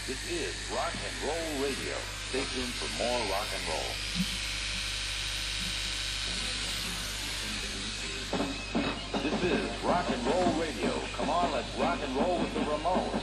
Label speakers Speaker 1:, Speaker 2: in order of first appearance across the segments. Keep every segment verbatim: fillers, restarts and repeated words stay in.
Speaker 1: This is Rock and Roll Radio. Stay tuned for more rock and roll. This is Rock and Roll Radio. Come on, let's rock and roll with the Ramones.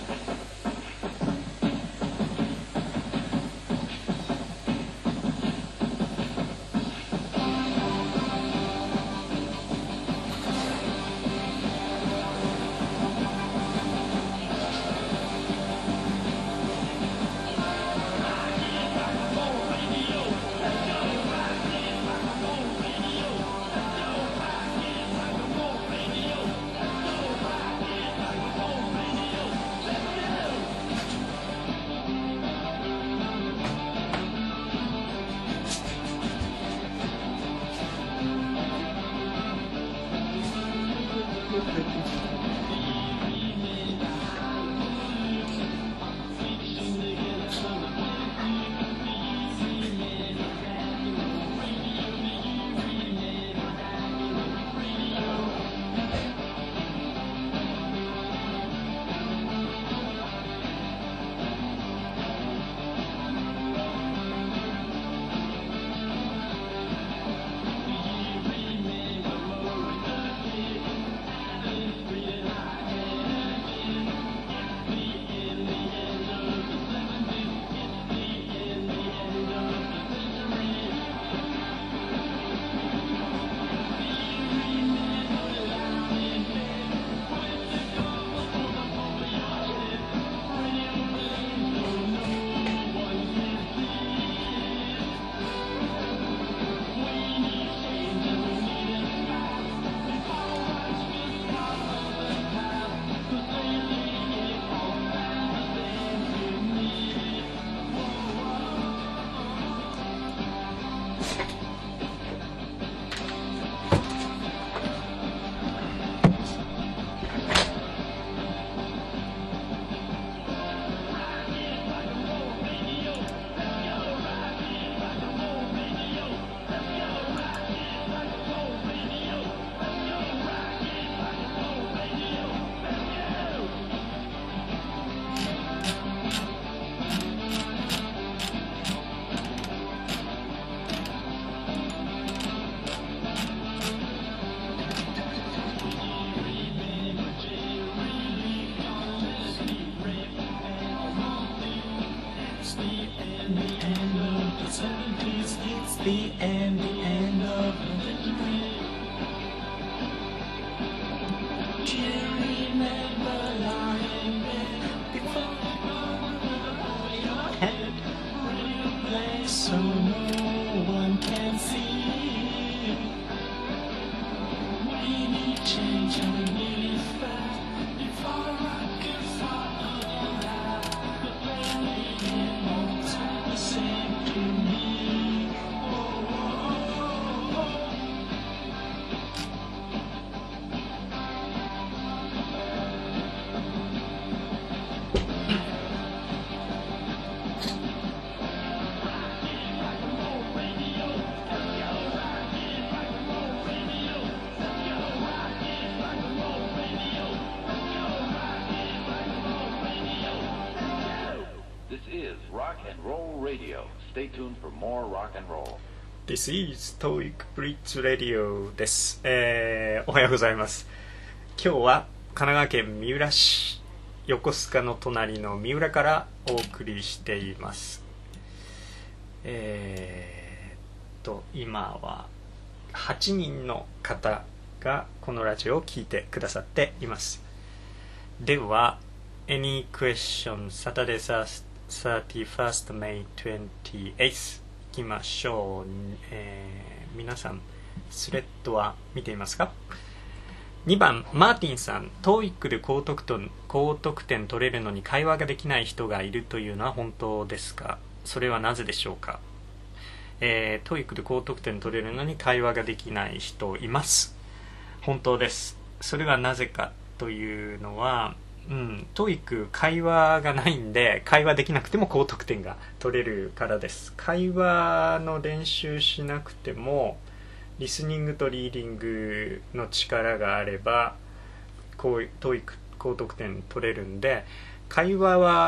Speaker 2: The end, the end of the Do you remember lying there before your head? Place so no one can see. We need change and we need it fast before I can follow out. But barely it won't sound the same to me.
Speaker 1: This is Rock and Roll Radio. Stay tuned for more rock and roll.
Speaker 2: This is TOEIC Bridge Radio です、えー、おはようございます。今日は神奈川県三浦市横須賀の隣の三浦からお送りしています。えー、と今ははちにんの方がこのラジオを聞いてくださっています。では Any question Saturday thirty-first May twenty-eighth いきましょう、えー、皆さんスレッドは見ていますか？にばんマーティンさん、 トーイック で高得点、高得点取れるのに会話ができない人がいるというのは本当ですか？それはなぜでしょうか？えー、トーイック で高得点取れるのに会話ができない人います。本当です。それはなぜかというのは、うん、トーイック 会話がないんで会話できなくても高得点が取れるからです。会話の練習しなくてもリスニングとリーディングの力があればこう トーイック 高得点取れるんで、会話は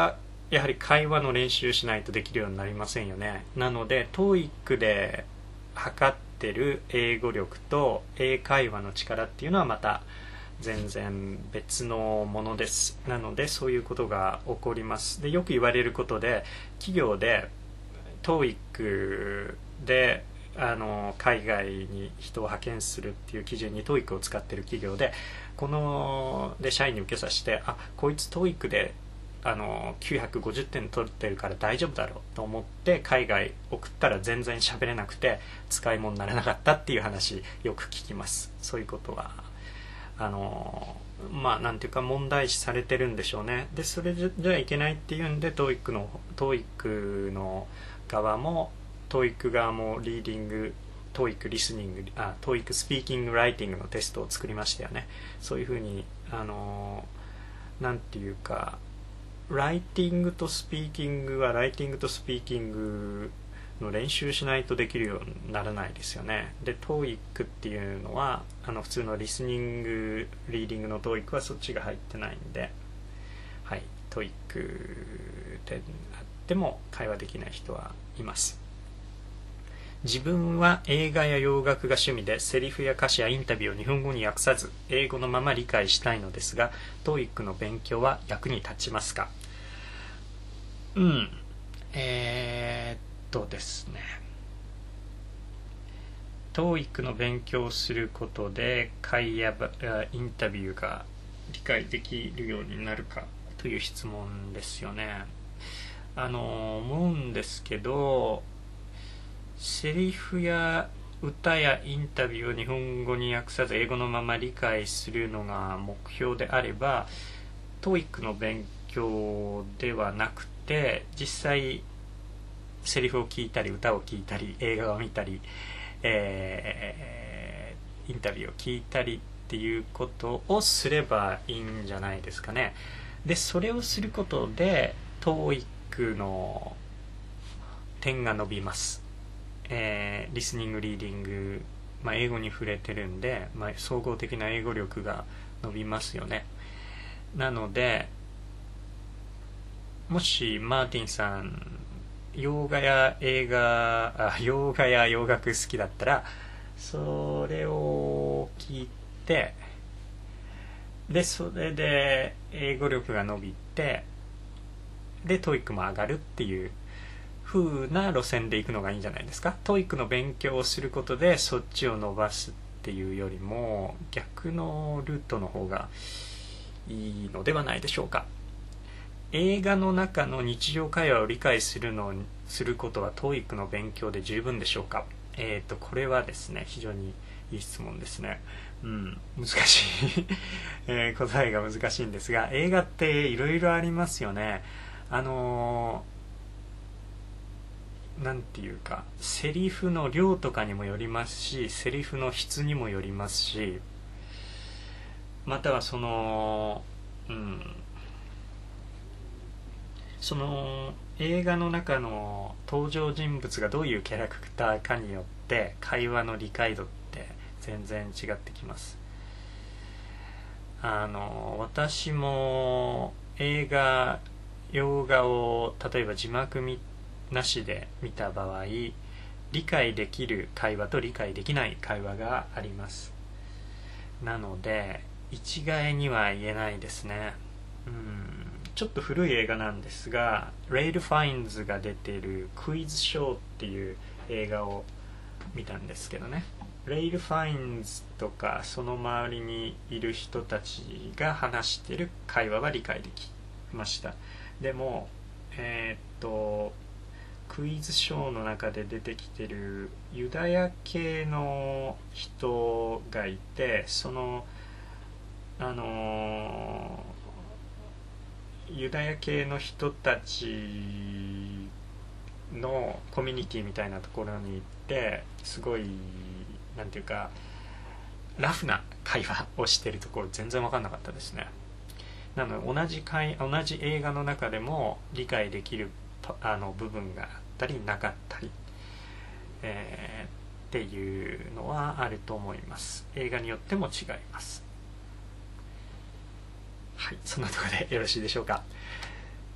Speaker 2: やはり会話の練習しないとできるようになりませんよね。なので トーイック で測ってる英語力と英会話の力っていうのはまた全然別のものです。なのでそういうことが起こります。でよく言われることで、企業で トーイック であの海外に人を派遣するっていう基準に トーイック を使ってる企業で、こので社員に受けさせて、あこいつ トーイック であのきゅうひゃくごじゅってん取ってるから大丈夫だろうと思って海外送ったら全然喋れなくて使い物にならなかったっていう話よく聞きます。そういうことはあのまあなんていうか問題視されてるんでしょうね。でそれじゃいけないっていうんで トーイック の トーイック の側も トーイック 側もリーディング、トーイック リスニング、あ トーイック スピーキングライティングのテストを作りましたよね。そういうふうにあのなんていうか、ライティングとスピーキングはライティングとスピーキングの練習しないとできるようにならないですよね。で トーイック っていうのはあの普通のリスニングリーディングの トーイック はそっちが入ってないんで、はい、トーイック であっても会話できない人はいます。自分は映画や洋楽が趣味で、セリフや歌詞やインタビューを日本語に訳さず英語のまま理解したいのですが、 トーイック の勉強は役に立ちますか？うんえー、っとですね トーイック の勉強をすることで会話やインタビューが理解できるようになるかという質問ですよね。あの思うんですけど、セリフや歌やインタビューを日本語に訳さず英語のまま理解するのが目標であれば トーイック の勉強ではなくて、実際セリフを聞いたり歌を聞いたり映画を見たり、えー、インタビューを聞いたりっていうことをすればいいんじゃないですかね。でそれをすることで トーイック の点が伸びます。えー、リスニングリーディング、まあ、英語に触れてるんで、まあ、総合的な英語力が伸びますよね。なのでもしマーティンさん洋画や映画あ洋画や洋楽好きだったらそれを聞いて、でそれで英語力が伸びて、で トーイック も上がるっていう風な路線で行くのがいいんじゃないですか。 トーイック の勉強をすることでそっちを伸ばすっていうよりも逆のルートの方がいいのではないでしょうか。映画の中の日常会話を理解するのすることは トーイック の勉強で十分でしょうか。えーとこれはですね非常にいい質問ですね。うん難しい、えー、答えが難しいんですが、映画っていろいろありますよね。あのーなんていうかセリフの量とかにもよりますし、セリフの質にもよりますし、またはそのうんその映画の中の登場人物がどういうキャラクターかによって会話の理解度って全然違ってきます。あの私も映画洋画を例えば字幕見なしで見た場合、理解できる会話と理解できない会話があります。なので一概には言えないですね。うんちょっと古い映画なんですが、レイル・ファインズが出ているクイズショーっていう映画を見たんですけどね、レイル・ファインズとかその周りにいる人たちが話している会話は理解できました。でもえー、っとクイズショーの中で出てきてるユダヤ系の人がいて、そのあのー、ユダヤ系の人たちのコミュニティみたいなところに行って、すごいなんていうかラフな会話をしてるところ全然分かんなかったですね。なので同じ会同じ映画の中でも理解できるあの部分があったりなかったり、えー、っていうのはあると思います。映画によっても違います。はい、そんなところでよろしいでしょうか。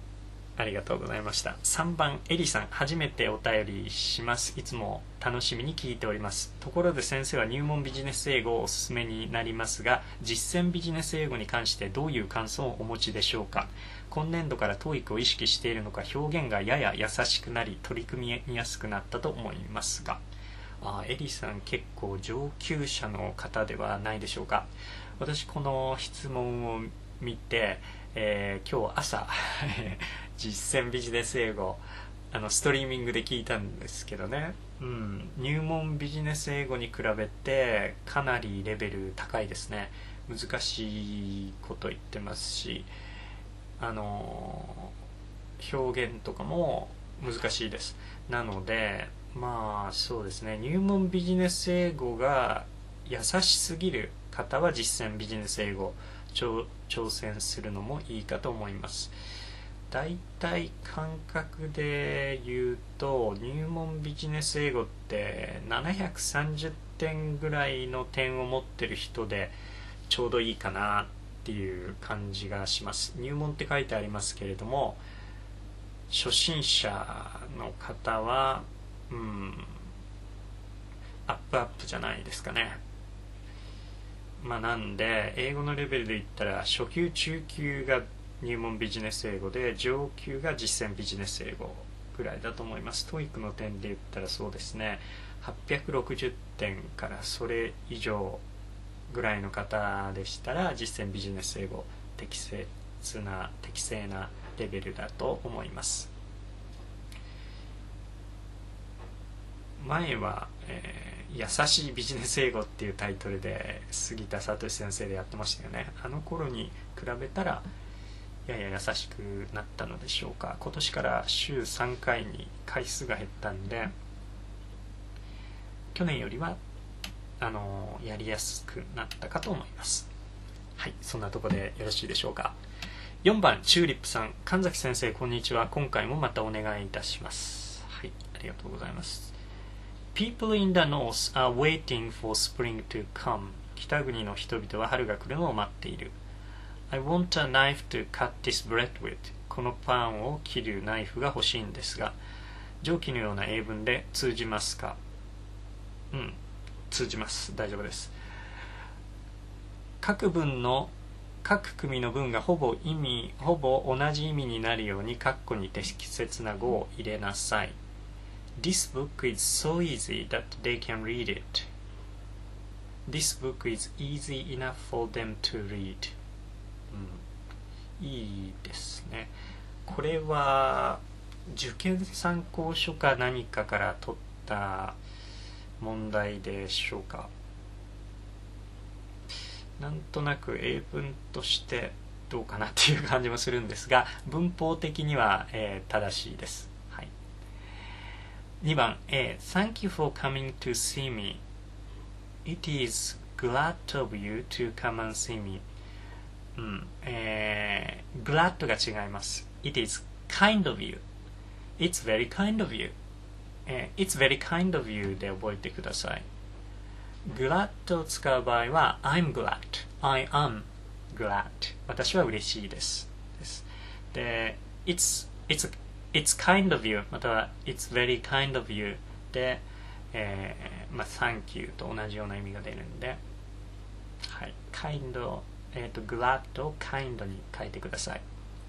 Speaker 2: ありがとうございました。さんばんエリさん、初めてお便りします。いつも楽しみに聞いております。ところで先生は入門ビジネス英語をおすすめになりますが、実践ビジネス英語に関してどういう感想をお持ちでしょうか。今年度から トーイック を意識しているのか、表現がやや優しくなり取り組みやすくなったと思いますが、あエリさん結構上級者の方ではないでしょうか。私この質問を見て、えー、今日朝実践ビジネス英語あのストリーミングで聞いたんですけどね、うん、入門ビジネス英語に比べてかなりレベル高いですね。難しいこと言ってますし、あの表現とかも難しいです。なのでまあそうですね、入門ビジネス英語が優しすぎる方は実践ビジネス英語挑戦するのもいいかと思います。だいたい感覚で言うと入門ビジネス英語ってななひゃくさんじゅってんぐらいの点を持ってる人でちょうどいいかなっていう感じがします。入門って書いてありますけれども、初心者の方はうんアップアップじゃないですかね。まあなんで英語のレベルで言ったら初級中級が入門ビジネス英語で上級が実践ビジネス英語ぐらいだと思います。トーイックの点で言ったらそうですね、はっぴゃくろくじゅってんからそれ以上ぐらいの方でしたら実践ビジネス英語適切な適正なレベルだと思います。前は、えー優しいビジネス英語っていうタイトルで杉田聡先生でやってましたよね。あの頃に比べたらやや優しくなったのでしょうか。今年から週さんかいに回数が減ったんで去年よりはあのやりやすくなったかと思います。はい、そんなとこでよろしいでしょうか。よんばんチューリップさん、神崎先生こんにちは。今回もまたお願いいたします。はい、ありがとうございます。People in the north are waiting for spring to come. 北国の人々は春が来るのを待っている。I want a knife to cut this bread with. このパンを切るナイフが欲しいんですが、上記のような英文で通じますか？うん、通じます。大丈夫です。各文の各組の文がほぼ意味、ほぼ同じ意味になるように括弧に適切な語を入れなさい。This book is so easy that they can read it. This book is easy enough for them to read. うん、いいですね。これは受験参考書か何かから取った問題でしょうか。なんとなく英文としてどうかなっていう感じもするんですが、文法的には、えー、正しいです。にばん A. Thank you for coming to see me. It is glad of you to come and see me. うん、えー、glad が違います。It is kind of you. It's very kind of you. えー、It's very kind of you で覚えてください。glad を使う場合は I'm glad. I am glad. 私は嬉しいです。です。で、It's, it's It's kind of you または It's very kind of you で、えーまあ、Thank you と同じような意味が出るんで、はい、kind えっと glad を kind に変えてください。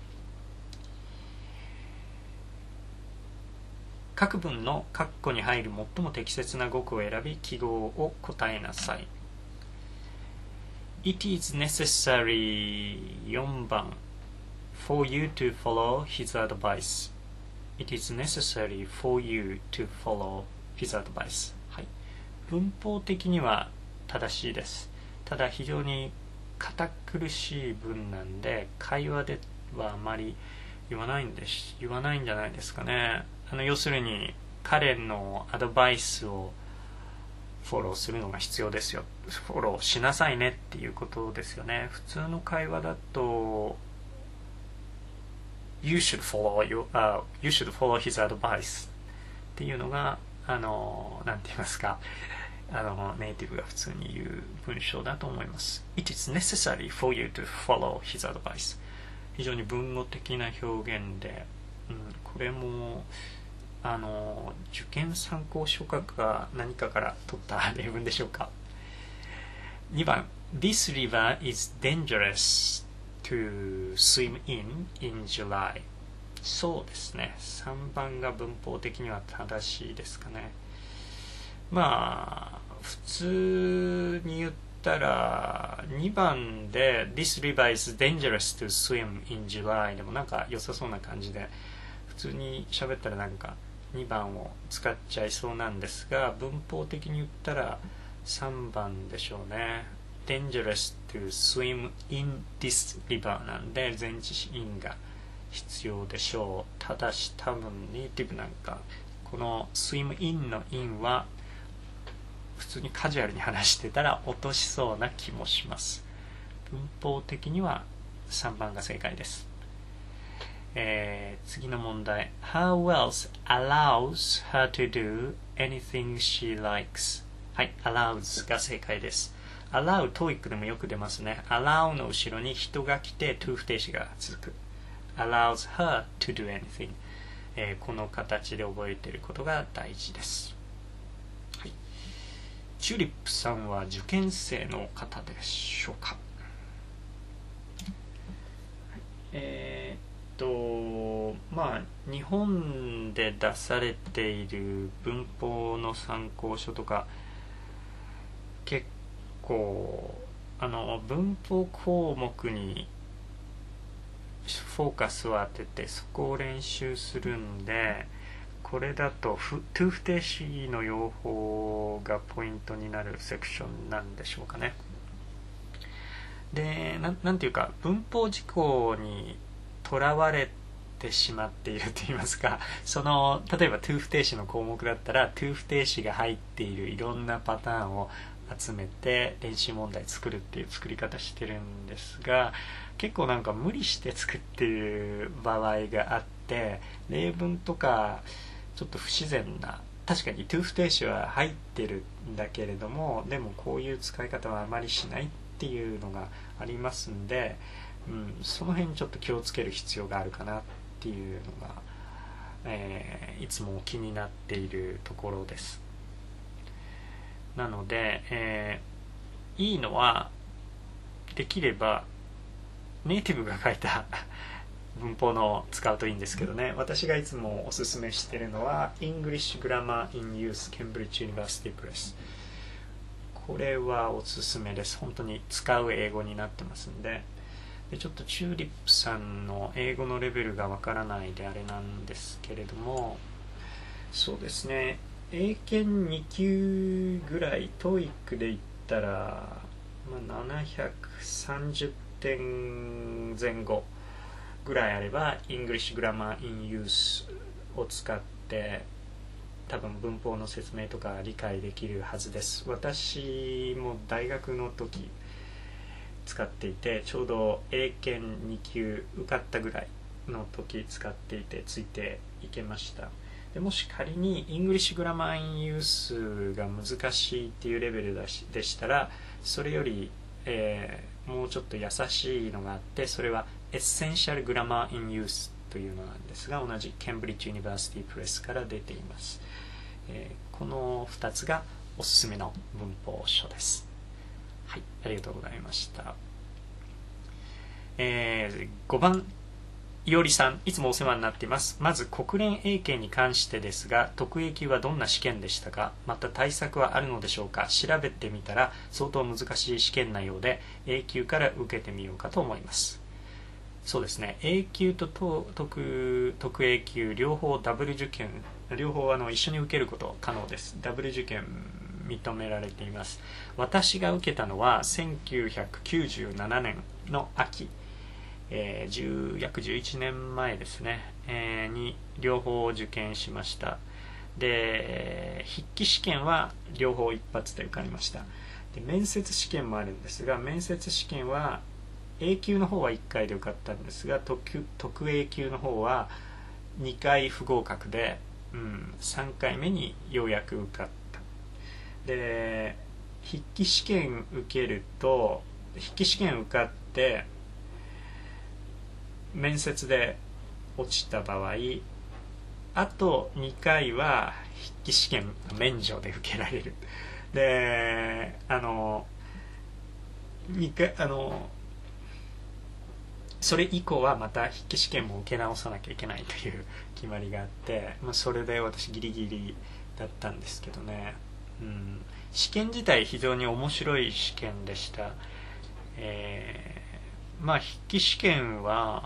Speaker 2: 各文の括弧に入る最も適切な語句を選び記号を答えなさい。It is necessary よんばん for you to follow his advice.It is necessary for you to follow his advice. はい。文法的には正しいです。ただ非常に堅苦しい文なんで会話ではあまり言わないんです。言わないんじゃないですかね。あの要するに彼のアドバイスをフォローするのが必要ですよ。フォローしなさいねっていうことですよね。普通の会話だとYou should follow you, uh, you should follow his advice っていうのがあのなんて言いますか、あのネイティブが普通に言う文章だと思います。It is necessary for you to follow his advice。非常に文語的な表現でうん、これもあの受験参考書かか何かから取った例文でしょうか。にばん This river is dangerous to swim in in July。 そうですね、さんばんが文法的には正しいですかね。まあ普通に言ったらにばんで This river is dangerous to swim in July でもなんか良さそうな感じで、普通に喋ったらなんかにばんを使っちゃいそうなんですが、文法的に言ったらさんばんでしょうね。dangerous to swim in this river なんで前置詞 in が必要でしょう。ただし多分ネイティブなんかこの swim in の in は普通にカジュアルに話してたら落としそうな気もします。文法的にはさんばんが正解です。えー、次の問題 Her wealth allows her to do anything she likes。 はい、allows が正解です。allow、 トーイック でもよく出ますね。allow の後ろに人が来て to 不定詞が続く。 allows her to do anything、えー、この形で覚えていることが大事です。はい、チューリップさんは受験生の方でしょうか。えーとまあ日本で出されている文法の参考書とか結構あの文法項目にフォーカスを当ててそこを練習するんで、これだとto不定詞の用法がポイントになるセクションなんでしょうかね。で な, なんていうか文法事項にとらわれてしまっているといいますか、その例えば to 不定詞の項目だったら to 不定詞が入っているいろんなパターンを集めて練習問題作るっていう作り方してるんですが、結構なんか無理して作っている場合があって、例文とかちょっと不自然な、確かに to 不定詞は入ってるんだけれどもでもこういう使い方はあまりしないっていうのがありますんで、うん、その辺ちょっと気をつける必要があるかなっていうのが、えー、いつも気になっているところです。なので、えー、いいのはできればネイティブが書いた文法の使うといいんですけどね。私がいつもおすすめしているのは English Grammar in Use Cambridge University Press。これはおすすめです。本当に使う英語になってますんで。でちょっとチューリップさんの英語のレベルがわからないであれなんですけれども、そうですね、英検に級ぐらい トーイック で言ったら、まあ、ななひゃくさんじゅってんぜん後ぐらいあれば English Grammar in Use を使って多分文法の説明とか理解できるはずです。私も大学の時使っていて、ちょうど英検に級受かったぐらいの時使っていてついていけました。でもし仮に English Grammar in Use が難しいっていうレベルでしたら、それより、えー、もうちょっと優しいのがあって、それは Essential Grammar in Use というのなんですが、同じ Cambridge University Press から出ています。えー、このふたつがおすすめの文法書です。はい、ありがとうございました。えー、ごばん、いおりさん、いつもお世話になっています。まず国連英検に関してですが、特 A 級はどんな試験でしたか？また対策はあるのでしょうか？調べてみたら相当難しい試験なようで A 級から受けてみようかと思います。そうですね、A 級と特、特 A 級両方ダブル受験、両方あの一緒に受けること可能です。ダブル受験認められています。私が受けたのはせんきゅうひゃくきゅうじゅうななねんの秋、えー、じゅう約じゅういちねんまえですね、えー、に両方受験しました。で筆記試験は両方一発で受かりました。で面接試験もあるんですが、面接試験は A 級の方はいっかいで受かったんですが、特、特 A 級の方はにかい不合格で、うん、さんかいめにようやく受かった。で筆記試験受けると、筆記試験受かって面接で落ちた場合、 あとにかいは筆記試験免除で受けられる。であのにかいあのそれ以降はまた筆記試験も受け直さなきゃいけないという決まりがあって、まあ、それで私ギリギリだったんですけどね、うん、試験自体非常に面白い試験でした。えー、まあ筆記試験は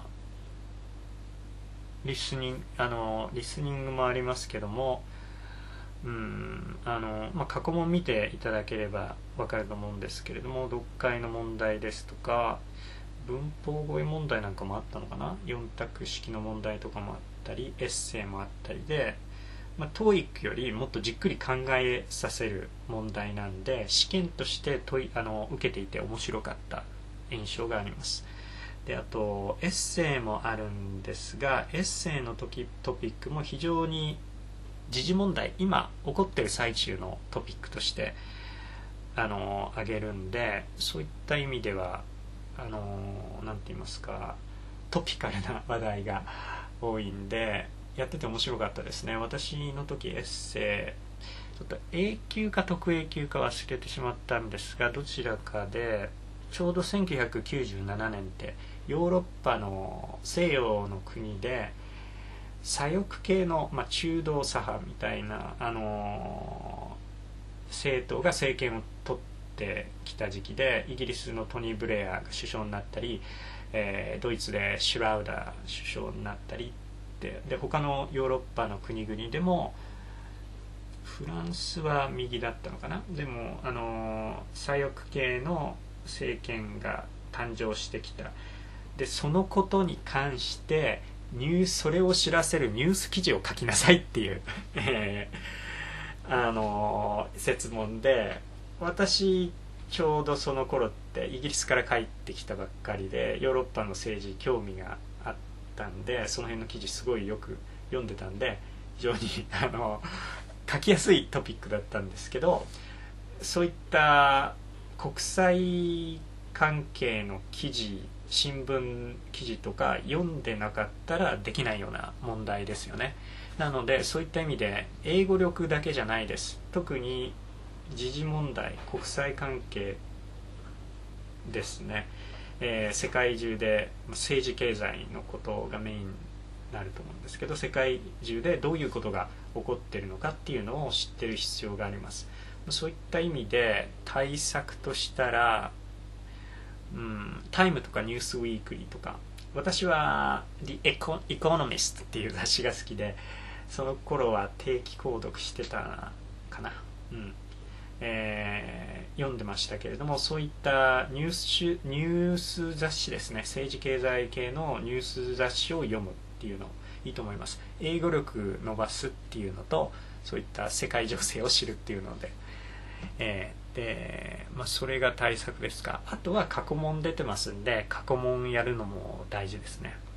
Speaker 2: リスニングあのリスニングもありますけども、うんあのまあ、過去問見ていただければ分かると思うんですけれども、読解の問題ですとか文法語彙問題なんかもあったのかな、よん択式の問題とかもあったりエッセイもあったりで、まあ、トーイック よりもっとじっくり考えさせる問題なんで、試験として問いあの受けていて面白かった印象があります。であとエッセイもあるんですが、エッセイの時トピックも非常に時事問題、今起こってる最中のトピックとしてあの挙げるんで、そういった意味ではあのなんて言いますか、トピカルな話題が多いんでやってて面白かったですね。私の時エッセイちょっと A 級か特 A 級か忘れてしまったんですが、どちらかでちょうどせんきゅうひゃくきゅうじゅうななねんってヨーロッパの西洋の国で左翼系の、まあ、中道左派みたいな、あのー、政党が政権を取ってきた時期で、イギリスのトニー・ブレアが首相になったり、えー、ドイツでシュラウダー首相になったりで、で他のヨーロッパの国々でもフランスは右だったのかな、でも、あのー、左翼系の政権が誕生してきた。でそのことに関してニューそれを知らせるニュース記事を書きなさいっていう、えー、あの設問で、私ちょうどその頃ってイギリスから帰ってきたばっかりでヨーロッパの政治興味があったんで、その辺の記事すごいよく読んでたんで非常にあの書きやすいトピックだったんですけど、そういった国際関係の記事、新聞記事とか読んでなかったらできないような問題ですよね。なのでそういった意味で英語力だけじゃないです。特に時事問題、国際関係ですね、えー、世界中で政治経済のことがメインになると思うんですけど、世界中でどういうことが起こっているのかっていうのを知ってる必要があります。そういった意味で対策としたら、うん、タイムとかニュースウィークリーとか、私は The Economist っていう雑誌が好きで、その頃は定期購読してたかな、うんえー、読んでましたけれども、そういったニュースニュース雑誌ですね、政治経済系のニュース雑誌を読むっていうのいいと思います。英語力伸ばすっていうのと、そういった世界情勢を知るっていうので、えーでまあ、それが対策ですが、あとは過去問出てますんで、過去問やるのも大事ですね。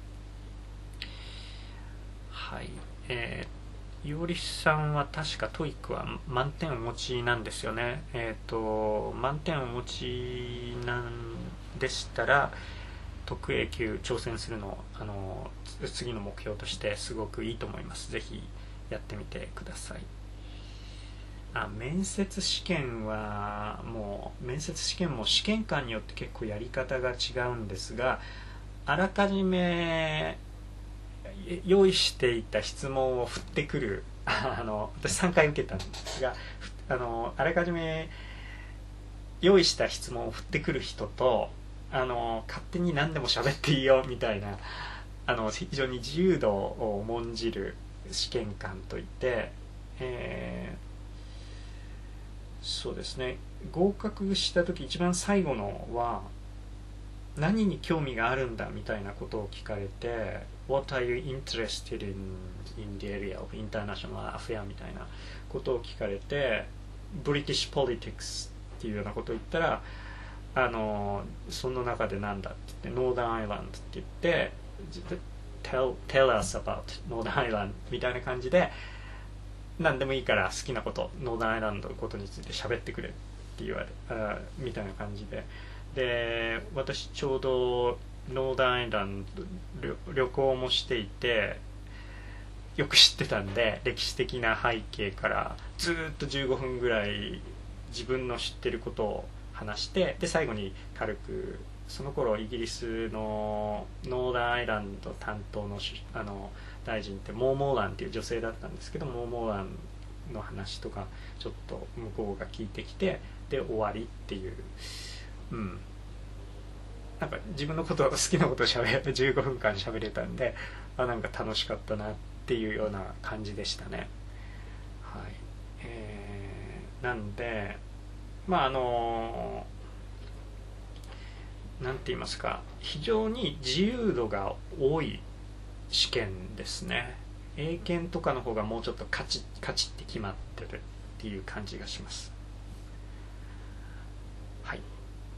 Speaker 2: はい、えー、いおりさんは確かトイックは満点お持ちなんですよね。えっと満点お持ちなんでしたら特 A 級挑戦するのをあの次の目標としてすごくいいと思います。ぜひやってみてください。あ面接試験はもう面接試験も試験官によって結構やり方が違うんですが、あらかじめ用意していた質問を振ってくるあの私さんかい受けたんですが、あのあらかじめ用意した質問を振ってくる人と、あの勝手に何でも喋っていいよみたいな、あの非常に自由度を重んじる試験官といて、えーそうですね、合格した時一番最後のは何に興味があるんだみたいなことを聞かれて What are you interested in, in the area of international affair みたいなことを聞かれて British politics っていうようなことを言ったら、あのその中でなんだって言って Northern Ireland って言って tell, tell us about Northern Ireland みたいな感じで、何でもいいから好きなこと、ノーダンアイランドのことについて喋ってくれって言われあみたいな感じで、で私ちょうどノーダンアイランド 旅, 旅行もしていて、 よく知ってたんで、歴史的な背景からずっとじゅうごふんぐらい自分の知ってることを話して、で最後に軽く、その頃イギリスのノーダンアイランド担当のあの大臣ってモーモーランっていう女性だったんですけど、モーモーランの話とかちょっと向こうが聞いてきて、で終わりっていう、うん、なんか自分のこと好きなことをしゃべれじゅうごふんかんしゃべれたんで、あなんか楽しかったなっていうような感じでしたね。はい、えー、なんでまああのなんて言いますか、非常に自由度が多い試験ですね。英検とかの方がもうちょっとカチッカチッって決まってるっていう感じがします。はい、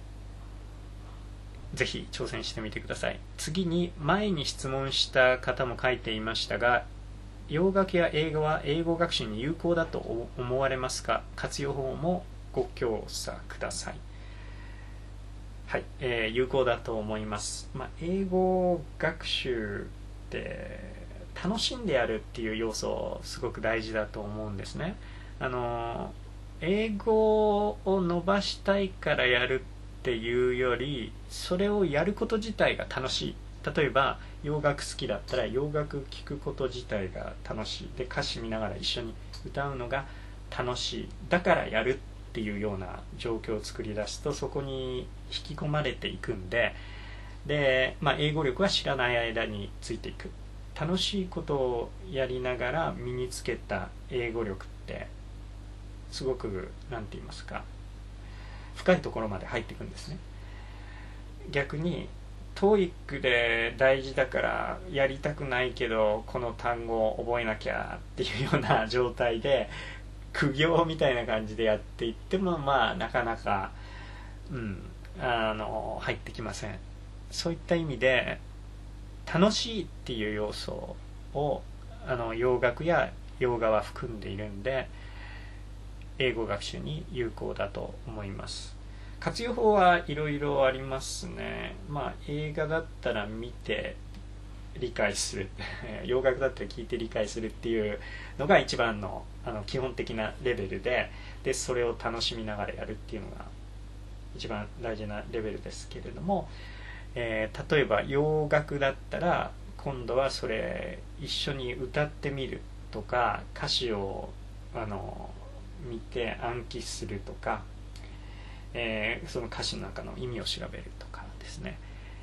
Speaker 2: ぜひ挑戦してみてください。次に、前に質問した方も書いていましたが、洋楽や英語は英語学習に有効だと思われますか？活用法もご教唆ください。はい、えー、有効だと思います。まあ、英語学習って楽しんでやるっていう要素すごく大事だと思うんですね。あの英語を伸ばしたいからやるっていうより、それをやること自体が楽しい。例えば洋楽好きだったら洋楽聴くこと自体が楽しい。で歌詞見ながら一緒に歌うのが楽しい。だからやるっていうような状況を作り出すと、そこに引き込まれていくんで、で、まあ、英語力は知らない間についていく。楽しいことをやりながら身につけた英語力ってすごくなんて言いますか、深いところまで入っていくんですね。逆に トーイック で大事だからやりたくないけどこの単語を覚えなきゃっていうような状態で苦行みたいな感じでやっていっても、まあなかなか、うん、あの入ってきません。そういった意味で楽しいっていう要素をあの洋楽や洋画は含んでいるんで、英語学習に有効だと思います。活用法はいろいろありますね。まあ映画だったら見て理解する洋楽だったら聞いて理解するっていうのが一番の、あの基本的なレベルで、でそれを楽しみながらやるっていうのが一番大事なレベルですけれども、えー、例えば洋楽だったら今度はそれ一緒に歌ってみるとか、歌詞をあの見て暗記するとか、えー、その歌詞の中の意味を調べるとかですね。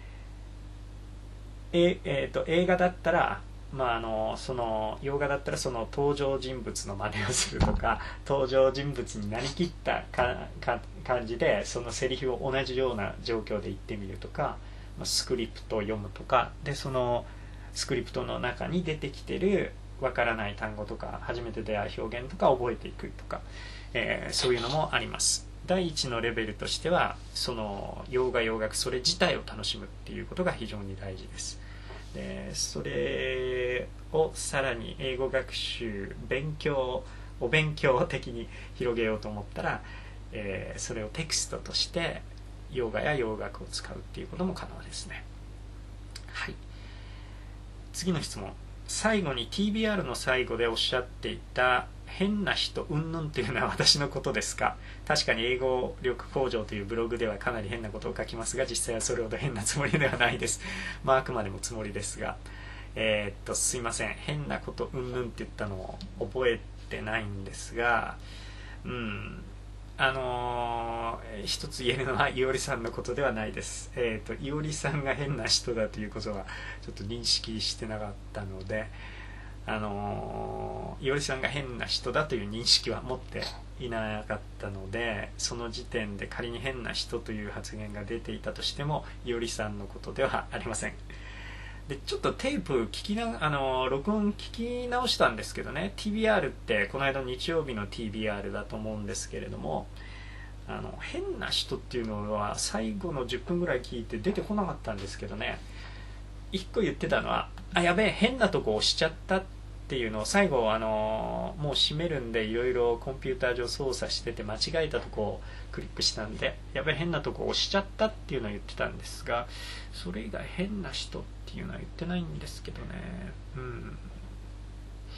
Speaker 2: ええー、と映画だったら、まあ、あのその洋画だったらその登場人物の真似をするとか、登場人物になりきったかか感じでそのセリフを同じような状況で言ってみるとか、スクリプトを読むとかで、そのスクリプトの中に出てきてるわからない単語とか初めて出会う表現とか覚えていくとか、えー、そういうのもあります。第一のレベルとしてはその洋画洋楽それ自体を楽しむっていうことが非常に大事です。でそれをさらに英語学習勉強お勉強的に広げようと思ったら、えー、それをテキストとして洋画や洋楽を使うっていうことも可能ですね。はい、次の質問。最後に ティービーアール の最後でおっしゃっていた変な人うんぬんというのは私のことですか？確かに英語力向上というブログではかなり変なことを書きますが、実際はそれほど変なつもりではないです。まああくまでもつもりですが、えー、っとすいません、変なことうんぬんって言ったのを覚えてないんですが、うんあのー、一つ言えるのはいおりさんのことではないです。えー、といおりさんが変な人だということはちょっと認識してなかったので、あのー、いおりさんが変な人だという認識は持っていなかったので、その時点で仮に変な人という発言が出ていたとしてもいおりさんのことではありません。でちょっとテープ聞きなあの録音聞き直したんですけどね、 ティービーアール ってこの間日曜日の ティービーアール だと思うんですけれども、あの変な人っていうのは最後のじゅっぷんぐらい聞いて出てこなかったんですけどね、いっこ言ってたのは、あやべえ変なとこ押しちゃったっていうのを最後あのもう閉めるんでいろいろコンピューター上操作してて間違えたとこをクリックしたんでやべえ変なとこ押しちゃったっていうのを言ってたんですが、それ以外変な人っていうのは言ってないんですけどね。うん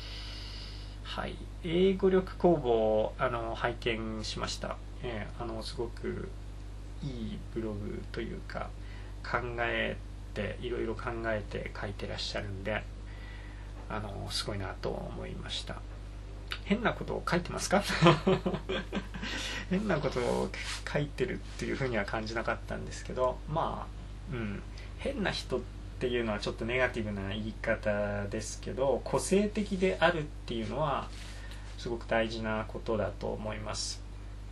Speaker 2: はい、英語力工房をあの拝見しました、えー、あのすごくいいブログというか、考えていろいろ考えて書いてらっしゃるんで、あのすごいなと思いました。変なことを書いてますか変なことを書いてるっていうふうには感じなかったんですけど、まあ、うん、変な人っていうのはちょっとネガティブな言い方ですけど、個性的であるっていうのはすごく大事なことだと思います。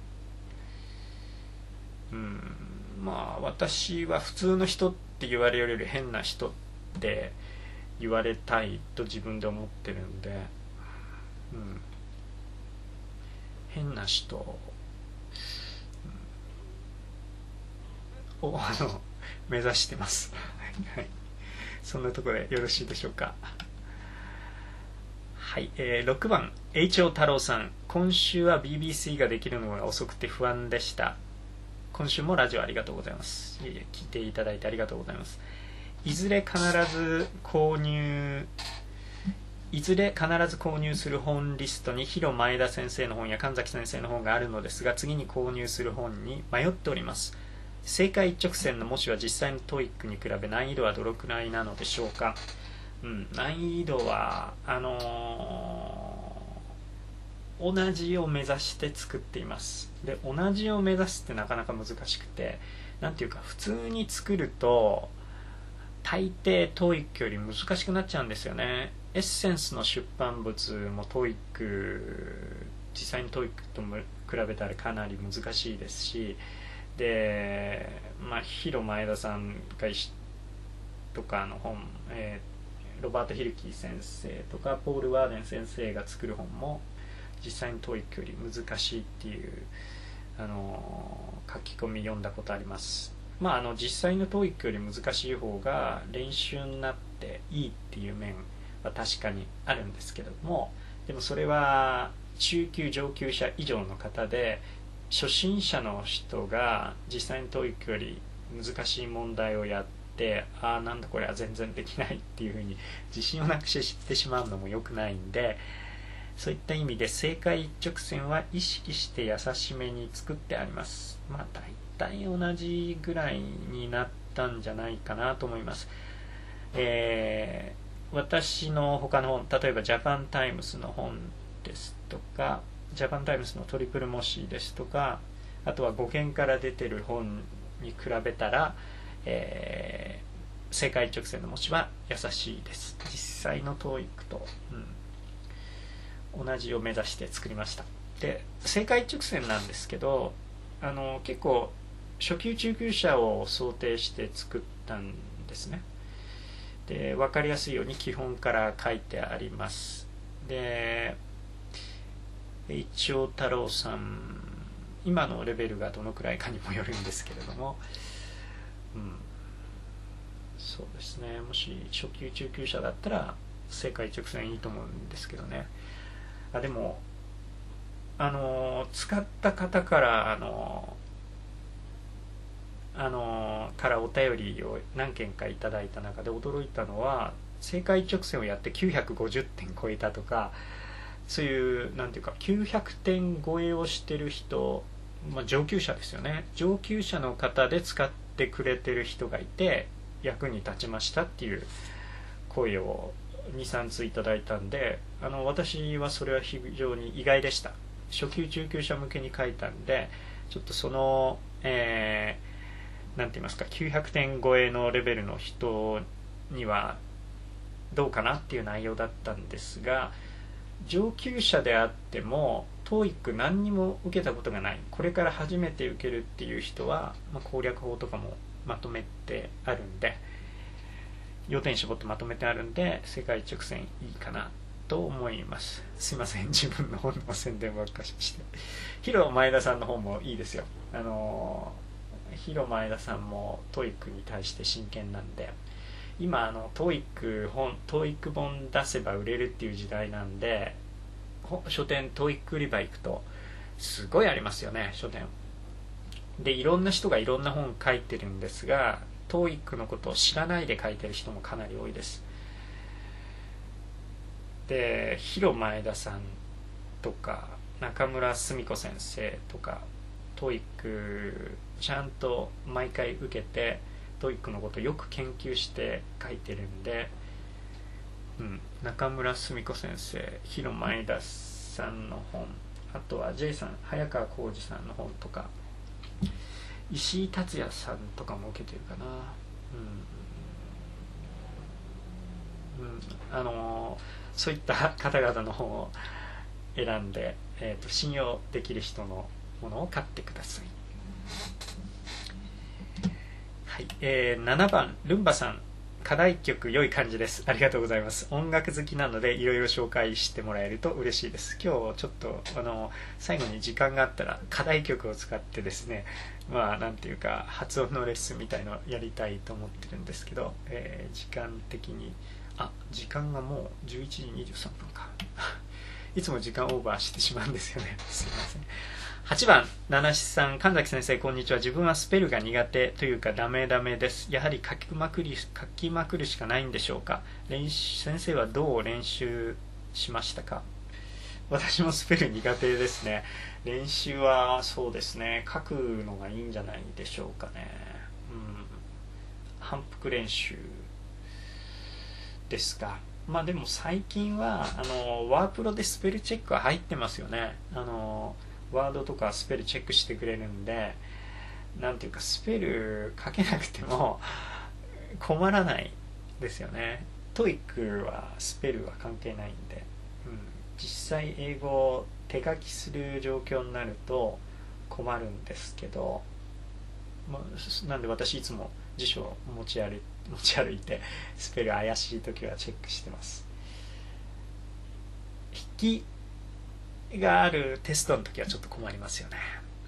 Speaker 2: うん、まあ私は普通の人って言われるより変な人って言われたいと自分で思ってるんで、うん、変な人をあの目指してます。はい、そんなところでよろしいでしょうか。はい、えー、ろくばん エイチオー 太郎さん、今週は ビービーシー ができるのが遅くて不安でした。今週もラジオありがとうございます。いえいえ、聞いていただいてありがとうございます。いずれ必ず購入いずれ必ず購入する本リストに広前田先生の本や神崎先生の本があるのですが、次に購入する本に迷っております。正解一直線の模試は実際の トーイック に比べ難易度はどのくらいなのでしょうか。うん、難易度はあのー、同じを目指して作っています。で、同じを目指すってなかなか難しくて、なんていうか普通に作ると大抵 トーイック より難しくなっちゃうんですよね。エッセンスの出版物も トーイック 実際に トーイック とも比べたらかなり難しいですし、で、まあ、広前田さんがとかの本、えー、ロバート・ヒルキー先生とかポール・ワーデン先生が作る本も実際に トーイック より難しいっていう、あのー、書き込み読んだことあります。まあ、あの実際の トーイック より難しい方が練習になっていいっていう面は確かにあるんですけども、でもそれは中級上級者以上の方で、初心者の人が実際に トーイック より難しい問題をやって、ああなんだこれは全然できないっていうふうに自信をなくしてしまうのも良くないんで、そういった意味で正解一直線は意識して優しめに作ってあります。まあ大体同じぐらいになったんじゃないかなと思います。えー、私の他の本、例えばジャパンタイムスの本ですとか、ジャパンタイムスのトリプル模試ですとか、あとは語源から出てる本に比べたら、えー、正解一直線の模試は優しいです。実際の トーイック と、うん、同じを目指して作りました。で、正解一直線なんですけど、あの結構初級中級者を想定して作ったんですね。で、分かりやすいように基本から書いてあります。で、エイチオー 太郎さん、今のレベルがどのくらいかにもよるんですけれども、うん、そうですね、もし初級中級者だったら正解一直線いいと思うんですけどね。あ、でもあの使った方からあのあのからお便りを何件かいただいた中で驚いたのは、正解一直線をやってきゅうひゃくごじゅってん超えたとか、そういうなんていうかきゅうひゃくてん超えをしてる人、まあ、上級者ですよね。上級者の方で使ってくれてる人がいて役に立ちましたっていう声をにさんついただいたんで、あの私はそれは非常に意外でした。初級中級者向けに書いたんで、ちょっとその、えー、なんて言いますか、きゅうひゃくてん超えのレベルの人にはどうかなっていう内容だったんですが、上級者であっても トーイック 何にも受けたことがない、これから初めて受けるっていう人は、まあ、攻略法とかもまとめてあるんで、要点絞ってまとめてあるんで、世界一直線いいかなと思います。すいません、自分の本の宣伝ばっかしして。広前田さんの本もいいですよ。あの広前田さんも トーイック に対して真剣なんで、今あの トーイック 本 トーイック 本出せば売れるっていう時代なんで、書店 トーイック 売り場行くとすごいありますよね、書店で。いろんな人がいろんな本書いてるんですが、 トーイック のことを知らないで書いてる人もかなり多いです。で、広前田さんとか中村澄子先生とかトイックちゃんと毎回受けてトイックのことをよく研究して書いてるんで、うん、中村澄子先生、広前田さんの本、あとは J さん、早川浩二さんの本とか、石井達也さんとかも受けてるかな。うん、うん、あのー、そういった方々の本を選んで、えーと、信用できる人のものを買ってください。はい、えー、ななばんルンバさん、課題曲良い感じです。ありがとうございます。音楽好きなのでいろいろ紹介してもらえると嬉しいです。今日ちょっとあの最後に時間があったら課題曲を使ってですね、まあなんていうか発音のレッスンみたいのをやりたいと思ってるんですけど、えー、時間的にあ時間がもうじゅういちじにじゅうさんぷんかいつも時間オーバーしてしまうんですよね。すいません。はちばん七七さん、神崎先生こんにちは。自分はスペルが苦手というかダメダメです。やはり書きまくり書きまくるしかないんでしょうか。練習先生はどう練習しましたか。私もスペル苦手ですね。練習はそうですね、書くのがいいんじゃないでしょうかね。うん、反復練習ですか。まあでも最近はあのワープロでスペルチェックは入ってますよね。あのワードとかスペルチェックしてくれるんで、なんていうかスペル書けなくても困らないですよね。トイックはスペルは関係ないんで、うん、実際英語を手書きする状況になると困るんですけど、まあ、なんで私いつも辞書を持ち歩い持ち歩いてスペル怪しい時はチェックしてます。筆記があるテストの時はちょっと困りますよね。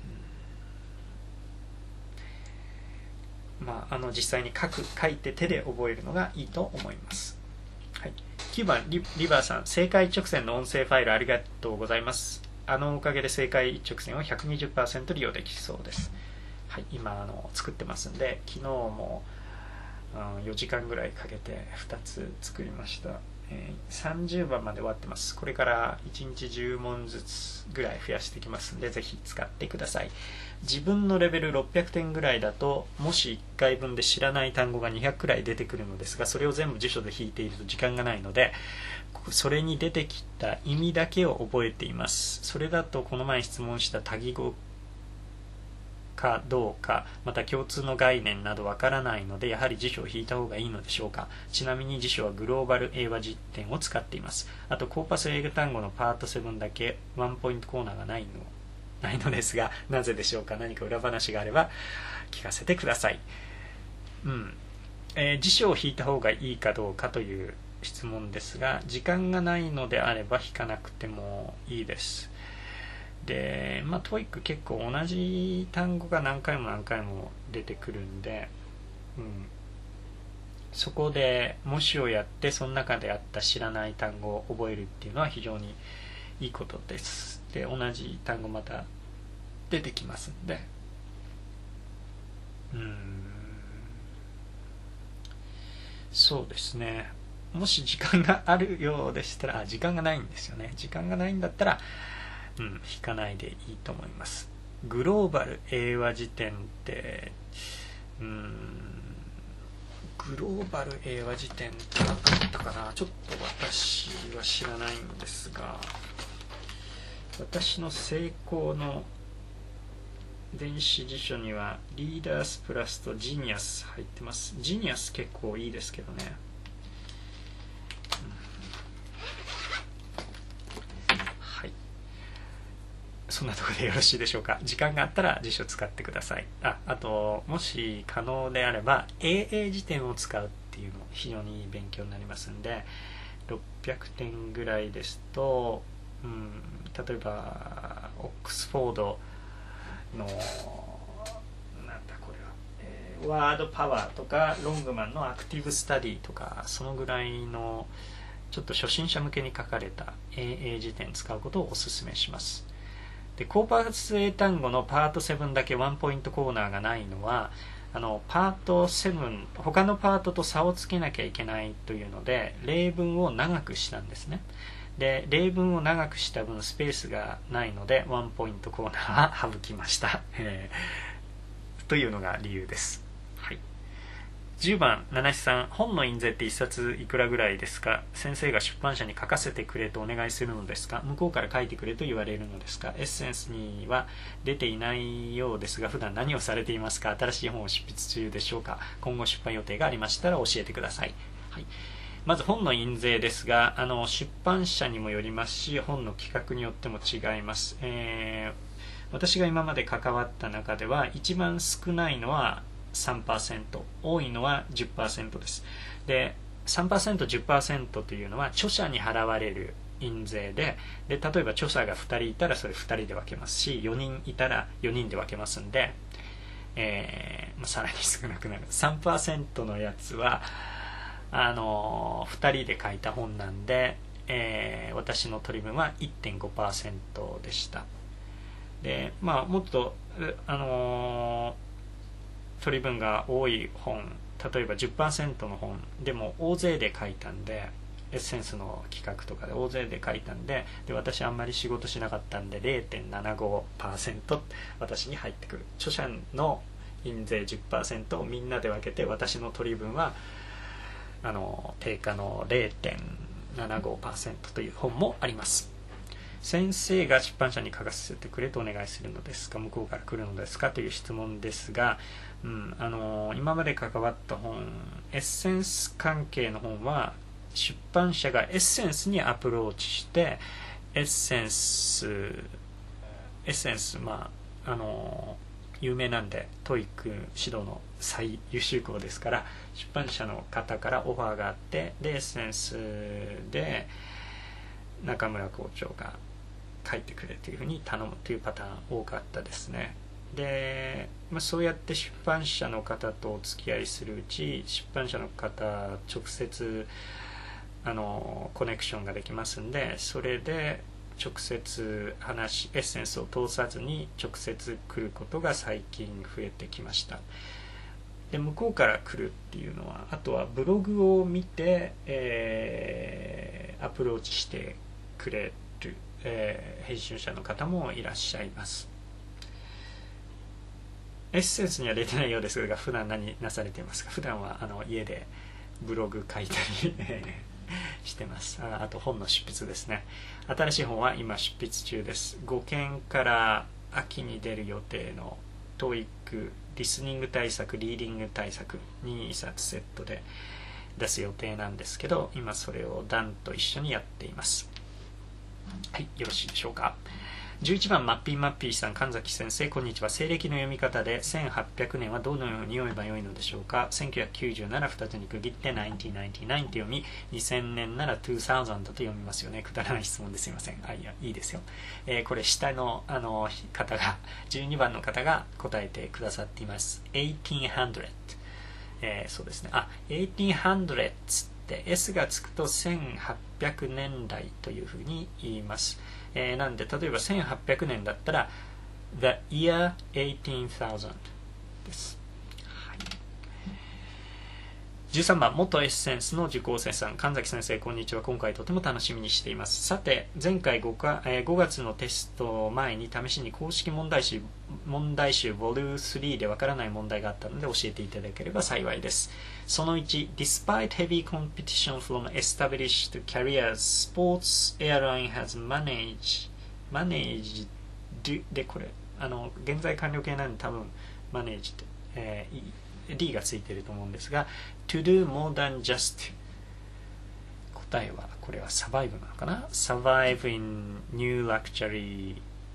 Speaker 2: うん、まあ、あの実際に書く書いて手で覚えるのがいいと思います。はい、きゅうばん リ, リバーさん、正解一直線の音声ファイルありがとうございます。あのおかげで正解一直線を ひゃくにじゅっパーセント 利用できそうです。はい、今あの作ってますんで、昨日も、うん、よじかんぐらいかけてふたつ作りました。えー、さんじゅうばんまで終わってます。これからいちにちじゅうもんずつぐらい増やしていきますので、ぜひ使ってください。自分のレベルろっぴゃくてんぐらいだと、もしいっかいぶんで知らない単語がにひゃくくらい出てくるのですが、それを全部辞書で引いていると時間がないので、それに出てきた意味だけを覚えています。それだとこの前質問した多義語かどうか、また共通の概念などわからないので、やはり辞書を引いた方がいいのでしょうか。ちなみに辞書はグローバル英和辞典を使っています。あとコーパス英語単語のパートセブンだけワンポイントコーナーがないのないのですが、なぜでしょうか。何か裏話があれば聞かせてください。うん、えー、辞書を引いた方がいいかどうかという質問ですが、時間がないのであれば引かなくてもいいです。で、まあ、トイック結構同じ単語が何回も何回も出てくるんで、うん、そこで模試をやってその中であった知らない単語を覚えるっていうのは非常にいいことです。で、同じ単語また出てきますんで、うーん、そうですね。もし時間があるようでしたら、あ、時間がないんですよね。時間がないんだったら、うん、引かないでいいと思います。グローバル英和辞典って、うーん、グローバル英和辞典ってなかったかな。ちょっと私は知らないんですが、私の成功の電子辞書にはリーダースプラスとジニアス入ってます。ジニアス結構いいですけどね。そんなところでよろしいでしょうか。時間があったら辞書使ってください。あ、あともし可能であれば エーエー 辞典を使うっていうのも非常にいい勉強になりますんで、ろっぴゃくてんぐらいですと、うん、例えばオックスフォードのなんだこれは、えー、ワードパワーとかロングマンのアクティブスタディとか、そのぐらいのちょっと初心者向けに書かれた エーエー 辞典使うことをお勧めします。で、コーパス英単語のパートセブンだけワンポイントコーナーがないのは、あのパートセブン他のパートと差をつけなきゃいけないというので例文を長くしたんですね。 で例文を長くした分スペースがないのでワンポイントコーナーは省きました、えー、というのが理由です。はい、じゅうばん、七七さん、本の印税っていっさついくらぐらいですか？先生が出版社に書かせてくれとお願いするのですか？向こうから書いてくれと言われるのですか？エッセンスには出ていないようですが、普段何をされていますか？新しい本を執筆中でしょうか？今後出版予定がありましたら教えてください。はい、まず本の印税ですが、あの出版社にもよりますし、本の企画によっても違います。えー、私が今まで関わった中では一番少ないのは さんパーセント、 多いのは じゅっパーセント です。で さんパーセント、じゅっパーセント というのは著者に払われる印税 で, で例えば著者がふたりいたらそれふたりで分けますし、よにんいたらよにんで分けますんで、えー、さらに少なくなる。 さんパーセント のやつはあのふたりで書いた本なんで、えー、私の取り分は いってんごパーセント でした。で、まあ、もっと、あのー、取り分が多い本、例えば じゅっパーセント の本でも大勢で書いたんで、エッセンスの企画とかで大勢で書いたんで、で私あんまり仕事しなかったんで れいてんななごパーセント 私に入ってくる。著者の印税 じゅっパーセント をみんなで分けて、私の取り分はあの定価の れいてんななごパーセント という本もあります。先生が出版社に書かせてくれとお願いするのですか？向こうから来るのですか？という質問ですが、うん、あの今まで関わった本、エッセンス関係の本は出版社がエッセンスにアプローチして、エッセンスエッセンスまああの有名なんで、トイック指導の最優秀校ですから、出版社の方からオファーがあって、でエッセンスで中村校長が書いてくれというふうに頼むというパターン多かったですね。で、まあ、そうやって出版社の方とお付き合いするうち、出版社の方直接あのコネクションができますんで、それで直接話エッセンスを通さずに直接来ることが最近増えてきました。で向こうから来るっていうのは、あとはブログを見て、えー、アプローチしてくれる、えー、編集者の方もいらっしゃいます。エッセンスには出てないようですが、普段何なされていますか？普段はあの家でブログ書いたりしてます。 あ, あと本の執筆ですね。新しい本は今執筆中です。ごけんから秋に出る予定の トーイック リスニング対策、リーディング対策にさつセットで出す予定なんですけど、今それをダンと一緒にやっています。はい、よろしいでしょうか。じゅういちばん、マッピーマッピーさん、神崎先生、こんにちは。西暦の読み方でせんはっぴゃくねんはどのように読めばよいのでしょうか？せんきゅうひゃくきゅうじゅうなな、ふたつに区切ってせんきゅうひゃくきゅうじゅうきゅうと読み、にせんねんならにせんと読みますよね。くだらない質問ですいません。あ、いや、いいですよ。えー、これ下のあの方が、じゅうにばんの方が答えてくださっています。せんはっぴゃく、えー、そうですね。あ、せんはっぴゃくつって S がつくとせんはっぴゃくねんだいというふうに言います。えー、なんで例えばせんはっぴゃくねんだったら The year せんはっぴゃくです。はい、じゅうさんばん、元エッセンスの受講生さん、神崎先生、こんにちは。今回とても楽しみにしています。さて、前回 5, か、えー、ごがつのテスト前に試しに公式問題集問題集ボリュームスリーでわからない問題があったので教えていただければ幸いです。そのいち、Despite heavy competition from established carriers, sports airline has managed, managed で、これ、あの、現在完了形なんで多分 managed、えー、D がついていると思うんですが、to do more than just 答えは、これは survive なのかな？ survive in new luxury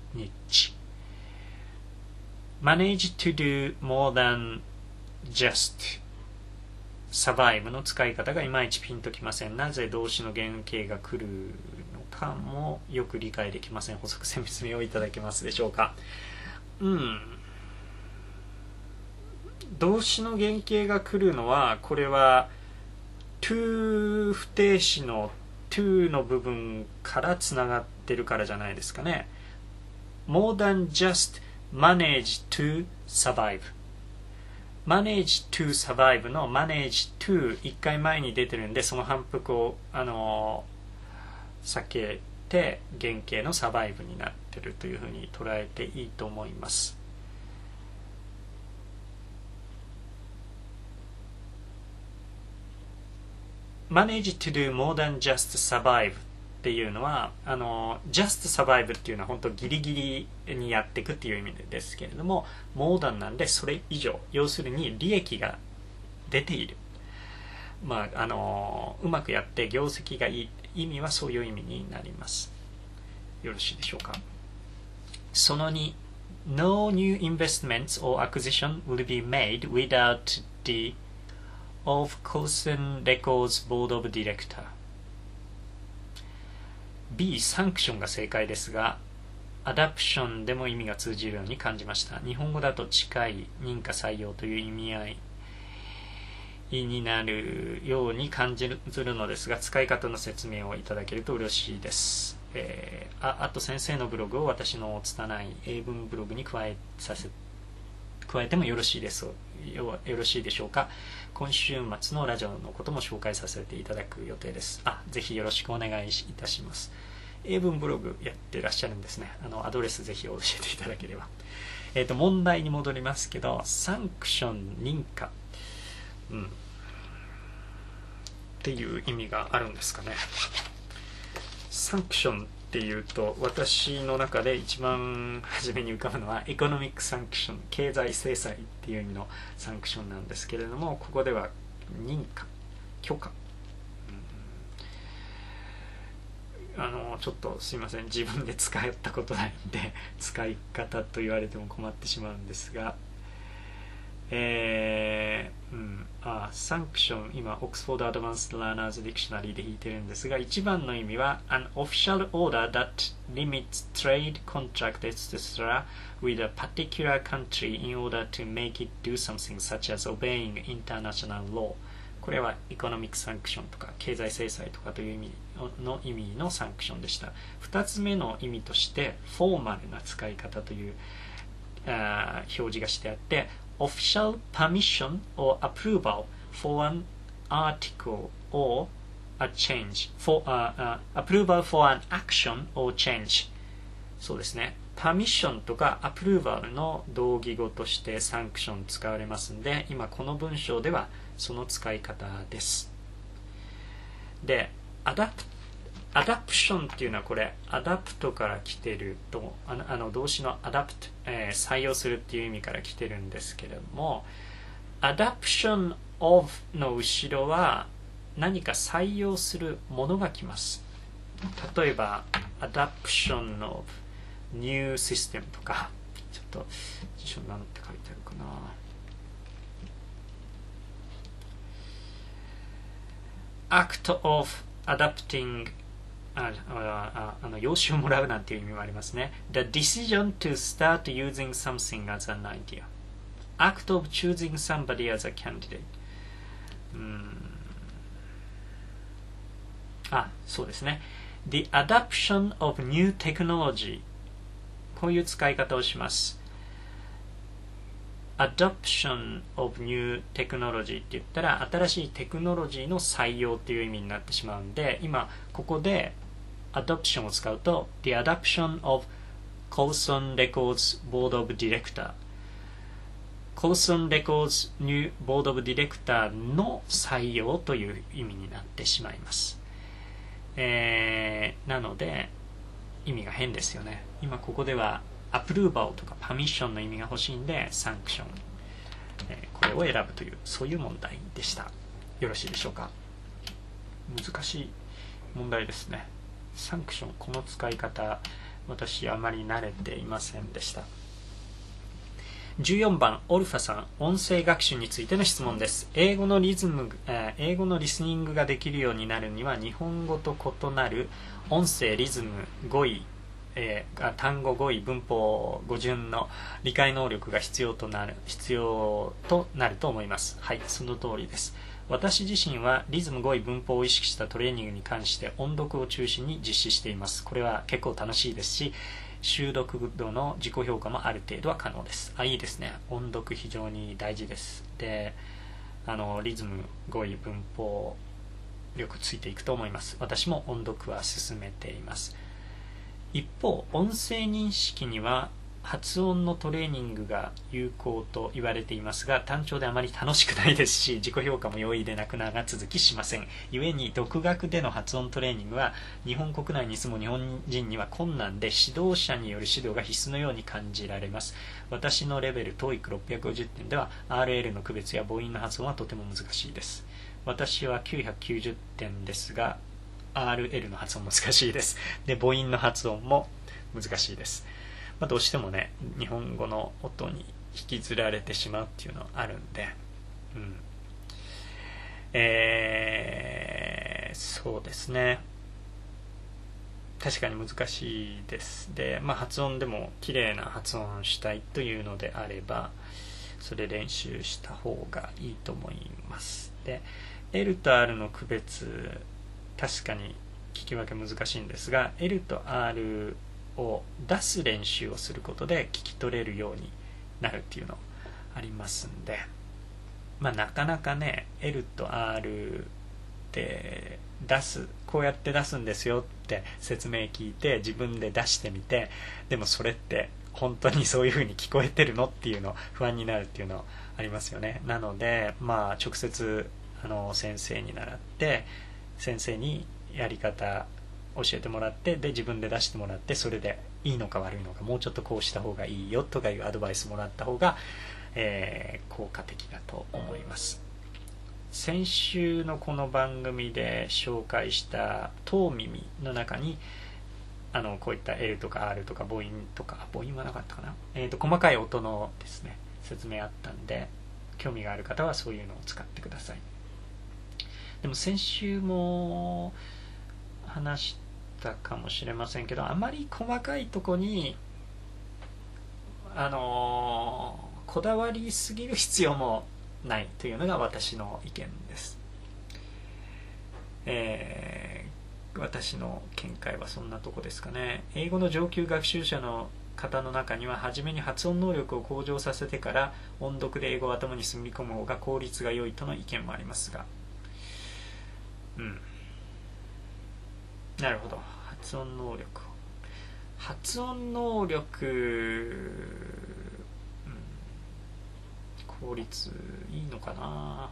Speaker 2: niche。manage to do more than just survive の使い方がいまいちピンときません。なぜ動詞の原型が来るのかもよく理解できません。補足説明をいただけますでしょうか。うん。動詞の原型が来るのは、これは to 不定詞の to の部分からつながってるからじゃないですかね。more than just manage to survive。 manage to survive の manage to 一回前に出てるんで、その反復をあの避けて原型のサバイブになってるというふうに捉えていいと思います。manage to do more than just survive っていうのは、あの just survive っていうのは本当ギリギリにやっていくっていう意味ですけれども、more than なんでそれ以上、要するに利益が出ている、まああのうまくやって業績がいい、意味はそういう意味になります。よろしいでしょうか。そのに、No new investments or acquisition will be made without the of Coulson Records Board of Director。 B、サンクションが正解ですが、アダプションでも意味が通じるように感じました。日本語だと近い、認可採用という意味合いになるように感じるのですが、使い方の説明をいただけると嬉しいです。えー、あ, あと先生のブログを私の拙い英文ブログに加えさせ加えてもよろしいですよ, よろしいでしょうか。今週末のラジオのことも紹介させていただく予定です。あ、ぜひよろしくお願いいたします。英文ブログやってらっしゃるんですね。あのアドレスぜひ教えていただければ。えっと問題に戻りますけど、サンクション、認可、うん、っていう意味があるんですかね。サンクションっていうと、私の中で一番初めに浮かぶのはエコノミックサンクション、経済制裁っていう意味のサンクションなんですけれども、ここでは認可、許可、うん、あのちょっとすいません、自分で使ったことないんで使い方と言われても困ってしまうんですが、えーうん、あサンクション、今オックスフォード・アドバンスド・ラーナーズ・ディクショナリーで引いてるんですが、一番の意味は An official order that limits trade, contract, et cetera with a particular country in order to make it do something such as obeying international law。 これはエコノミックサンクションとか経済制裁とかという意味 の, 意味のサンクションでした。二つ目の意味としてフォーマルな使い方というあ表示がしてあって、official permission or approval for an article or a change for、uh, uh, approval for an action or change。 そうですね、パミッションとかアプローバルの同義語としてサンクション使われますんで、今この文章ではその使い方です。で、アダプアダプションっていうのは、これアダプトから来てると、あのあの動詞のアダプト、えー、採用するっていう意味から来てるんですけれども、アダプション of の後ろは何か採用するものが来ます。例えばアダプション of new system とか、ちょっと辞書なんて書いてあるかな。act of adapting、あああの用紙をもらうなんていう意味もありますね。The decision to start using something as an idea. Act of choosing somebody as a candidate. うーんあ、そうですね。The adoption of new technology。こういう使い方をします。Adoption of new technology って言ったら、新しいテクノロジーの採用っていう意味になってしまうんで、今ここでadoption を使うと The adoption of Coulson Records Board of Director、 Coulson Records New Board of Director の採用という意味になってしまいます。えー、なので意味が変ですよね。今ここではアプローバーとかパミッションの意味が欲しいんでサンクション、えー、これを選ぶという、そういう問題でした。よろしいでしょうか。難しい問題ですね。サンクション、この使い方私あまり慣れていませんでした。じゅうよんばん、オルファさん、音声学習についての質問です。英語のリズム、えー、英語のリスニングができるようになるには、日本語と異なる音声、リズム、語彙、えー、単語、語彙、文法、語順の理解能力が必要となる、必要となると思います。はい、その通りです。私自身はリズム、語彙、文法を意識したトレーニングに関して音読を中心に実施しています。これは結構楽しいですし、習読度の自己評価もある程度は可能です。あ、いいですね。音読非常に大事です。で、あのリズム、語彙、文法力ついていくと思います。私も音読は進めています。一方、音声認識には発音のトレーニングが有効と言われていますが、単調であまり楽しくないですし、自己評価も容易でなく長続きしません。故に独学での発音トレーニングは日本国内に住む日本人には困難で、指導者による指導が必須のように感じられます。私のレベル トーイックろっぴゃくごじゅってんでは アールエル の区別や母音の発音はとても難しいです。私はきゅうひゃくきゅうじゅってんですが アールエル の発音難しいです。で、母音の発音も難しいです。まあ、どうしてもね、日本語の音に引きずられてしまうっていうのはあるんで、うん、えー、そうですね、確かに難しいです。で、まあ、発音でも綺麗な発音したいというのであれば、それ練習した方がいいと思います。で、L と R の区別、確かに聞き分け難しいんですが、L と Rを出す練習をすることで聞き取れるようになるっていうのありますんで、まあなかなかね L と R で出す、こうやって出すんですよって説明聞いて自分で出してみて、でもそれって本当にそういう風に聞こえてるのっていうの不安になるっていうのありますよね。なのでまあ直接あの先生に習って、先生にやり方教えてもらって、で自分で出してもらって、それでいいのか悪いのか、もうちょっとこうした方がいいよとかいうアドバイスもらった方が、えー、効果的だと思います。先週のこの番組で紹介した遠耳の中にあのこういった L とか R とか母音とか、母音はなかったかな、えーと細かい音のですね説明あったんで、興味がある方はそういうのを使ってください。でも先週も話したかもしれませんけど、あまり細かいとこにあのー、こだわりすぎる必要もないというのが私の意見です。えー、私の見解はそんなとこですかね。英語の上級学習者の方の中には、初めに発音能力を向上させてから音読で英語を頭に染み込む方が効率が良いとの意見もありますが、うん、なるほど。発音能力発音能力、うん、効率いいのかな。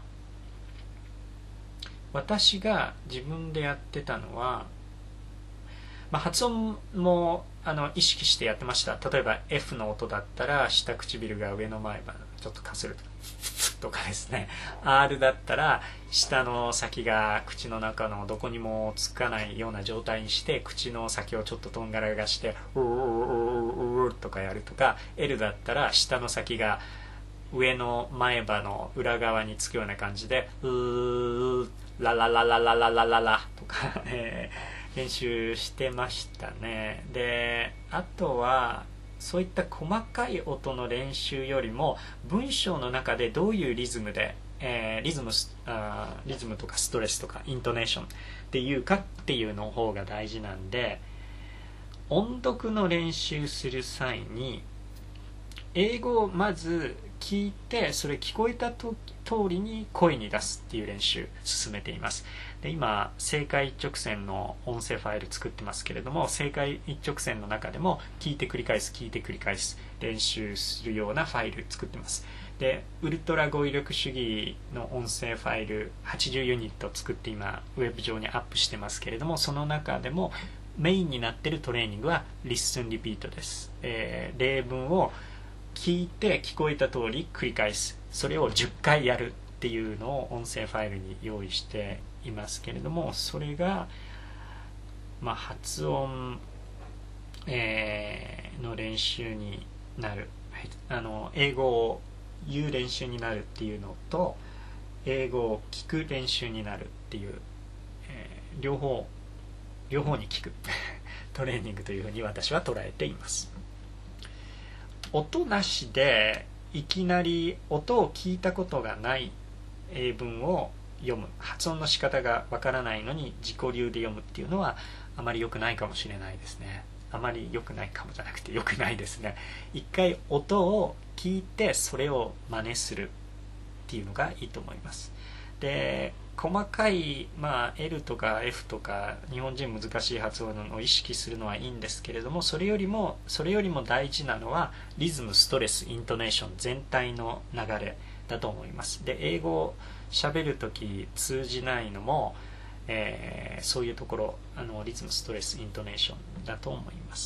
Speaker 2: 私が自分でやってたのは、まあ、発音もあの意識してやってました。例えば F の音だったら下唇が上の前歯ちょっとかするとかですね。 R だったら下の先が口の中のどこにもつかないような状態にして、口の先をちょっととんがらがしてうーうーうーうーとかやるとか、 L だったら下の先が上の前歯の裏側につくような感じでうーラララララララララとか、えー、練習してましたね。で、あとはそういった細かい音の練習よりも、文章の中でどういうリズムで、えー、リズムあリズムとかストレスとかイントネーションっていうかっていうの方が大事なんで、音読の練習する際に英語をまず聞いて、それ聞こえたと通りに声に出すっていう練習進めています。で、今正解一直線の音声ファイル作ってますけれども、正解一直線の中でも聞いて繰り返す聞いて繰り返す練習するようなファイル作ってます。で、ウルトラ語彙力主義の音声ファイルはちじゅうユニット作って今ウェブ上にアップしてますけれども、その中でもメインになっているトレーニングはリッスンリピートです。えー、例文を聞いて聞こえた通り繰り返す、それをじゅっかいやるっていうのを音声ファイルに用意していますけれども、それが、まあ、発音、えー、の練習になる、あの英語を言う練習になるっていうのと、英語を聞く練習になるっていう、えー、両方両方に聞くトレーニングというふうに私は捉えています。音なしでいきなり音を聞いたことがない英文を読む、発音の仕方がわからないのに自己流で読むっていうのはあまり良くないかもしれないですね。あまり良くないかもじゃなくて良くないですね。一回音を聞いてそれを真似するっていうのがいいと思います。で、 細かい、まあ、L とか F とか日本人難しい発音を意識するのはいいんですけれども、それよりもそれよりも大事なのはリズム、ストレス、イントネーション全体の流れだと思います。で、英語を喋るとき通じないのも、えー、そういうところ、あのリズム、ストレス、イントネーションだと思います。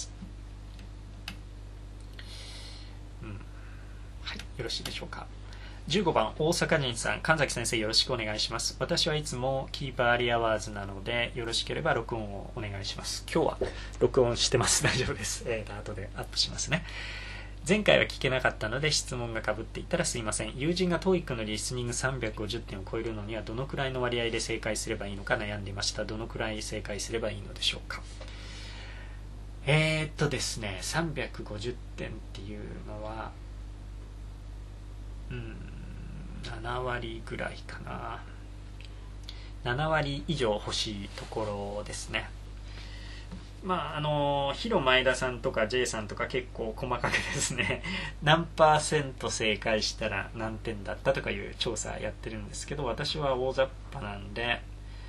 Speaker 2: うん、はい、よろしいでしょうか。じゅうごばん、大阪人さん、神崎先生よろしくお願いします。私はいつもキーパーアリアワーズなので、よろしければ録音をお願いします。今日は録音してます。大丈夫です。えー、後でアップしますね。前回は聞けなかったので質問がかぶっていたらすいません。友人が トーイック のリスニングさんびゃくごじゅってんを超えるのにはどのくらいの割合で正解すればいいのか悩んでいました。どのくらい正解すればいいのでしょうか。えーっとですね、さんびゃくごじゅってんっていうのは、うん、ななわりぐらいかな。ななわり以上欲しいところですね。まああのヒロ前田さんとか J さんとか結構細かくですね何パーセント正解したら何点だったとかいう調査やってるんですけど、私は大雑把なんで、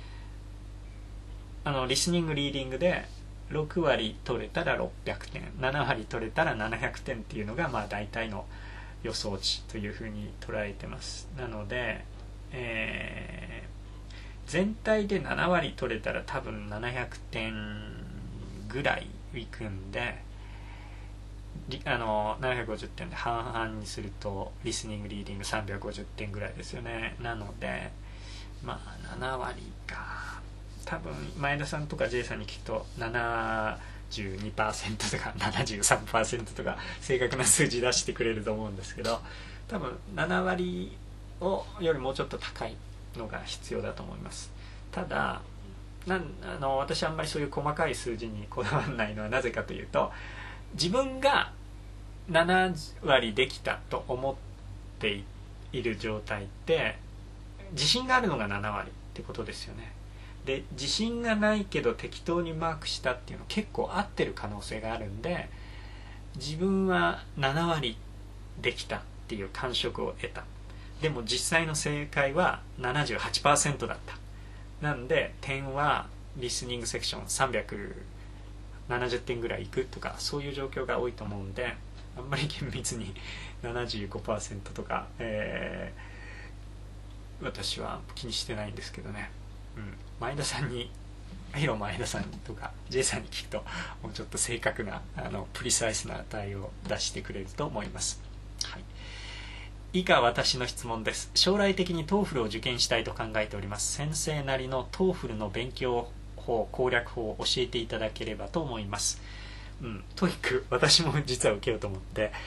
Speaker 2: あのリスニングリーディングでろくわり取れたらろっぴゃくてん、ななわり取れたらななひゃくてんっていうのがまあ大体の予想値というふうに捉えてます。なので、えー、全体でななわり取れたら多分ななひゃくてんぐらいいくんで、あのななひゃくごじゅってんで半々にするとリスニングリーディングさんびゃくごじゅってんぐらいですよね。なのでまあななわりか、多分前田さんとか J さんに聞くとななじゅうにパーセント とか ななじゅうさんパーセント とか正確な数字出してくれると思うんですけど、多分ななわりをよりもうちょっと高いのが必要だと思います。ただなんあの私あんまりそういう細かい数字にこだわらないのはなぜかというと、自分がななわりできたと思っている状態って自信があるのがななわりってことですよね。で、自信がないけど適当にマークしたっていうの結構合ってる可能性があるんで、自分はななわりできたっていう感触を得た。でも実際の正解は ななじゅうはちパーセント だった。なんで点はリスニングセクションさんびゃくななじゅってんぐらいいくとか、そういう状況が多いと思うんで、あんまり厳密に ななじゅうごパーセント とか、えー、私は気にしてないんですけどね。うん、前田さんにヒロ前田さんとか J さんに聞くともうちょっと正確なあのプリサイスな値を出してくれると思います。はい、以下私の質問です。将来的に トーフル を受験したいと考えております。先生なりの トーフル の勉強法、攻略法を教えていただければと思います。うん、トイック 私も実は受けようと思って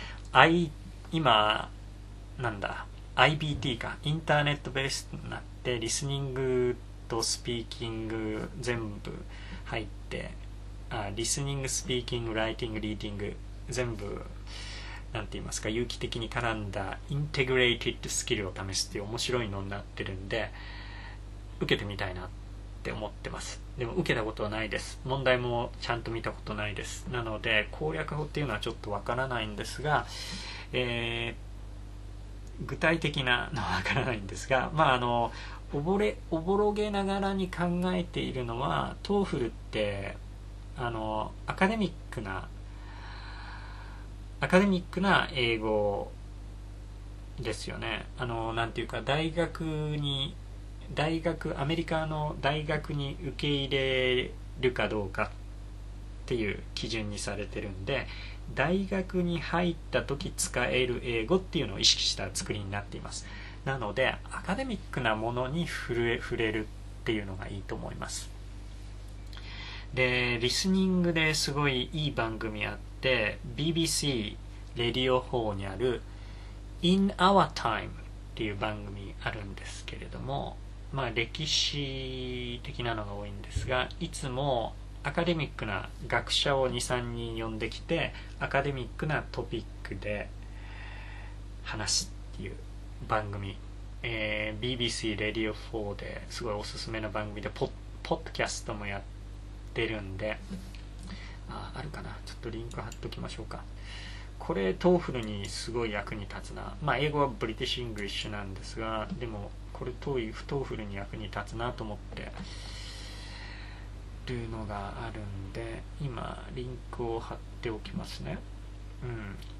Speaker 2: 、I、今なんだ アイビーティー か、インターネットベースになってリスニングとスピーキング全部入って、あリスニング、スピーキング、ライティング、リーディング全部なんて言いますか、有機的に絡んだインテグレイティッドスキルを試すっていう面白いのになってるんで、受けてみたいなって思ってます。でも受けたことはないです。問題もちゃんと見たことないです。なので攻略法っていうのはちょっとわからないんですが、えー、具体的なのはわからないんですが、まああのおぼれおぼろげながらに考えているのは、トーフルってあのアカデミックなアカデミックな英語ですよね。あのなんていうか、大学に大学アメリカの大学に受け入れるかどうかっていう基準にされてるんで、大学に入った時使える英語っていうのを意識した作りになっています。なのでアカデミックなものに触れ、触れるっていうのがいいと思います。で、リスニングですごいいい番組あって、 ビービーシー レディオフォーにある In Our Time っていう番組あるんですけれども、まあ歴史的なのが多いんですが、いつもアカデミックな学者を にさんにん呼んできて、アカデミックなトピックで話すっていう番組、えー、ビービーシー レディオフォーですごいおすすめの番組で、ポッ、ポッドキャストもやってるんで、あ、あるかな、ちょっとリンク貼っときましょうか。これトーフルにすごい役に立つな。まあ英語はブリティッシュ・イングリッシュなんですが、でもこれトーフルに役に立つなと思ってるのがあるんで、今リンクを貼っておきますね。うん、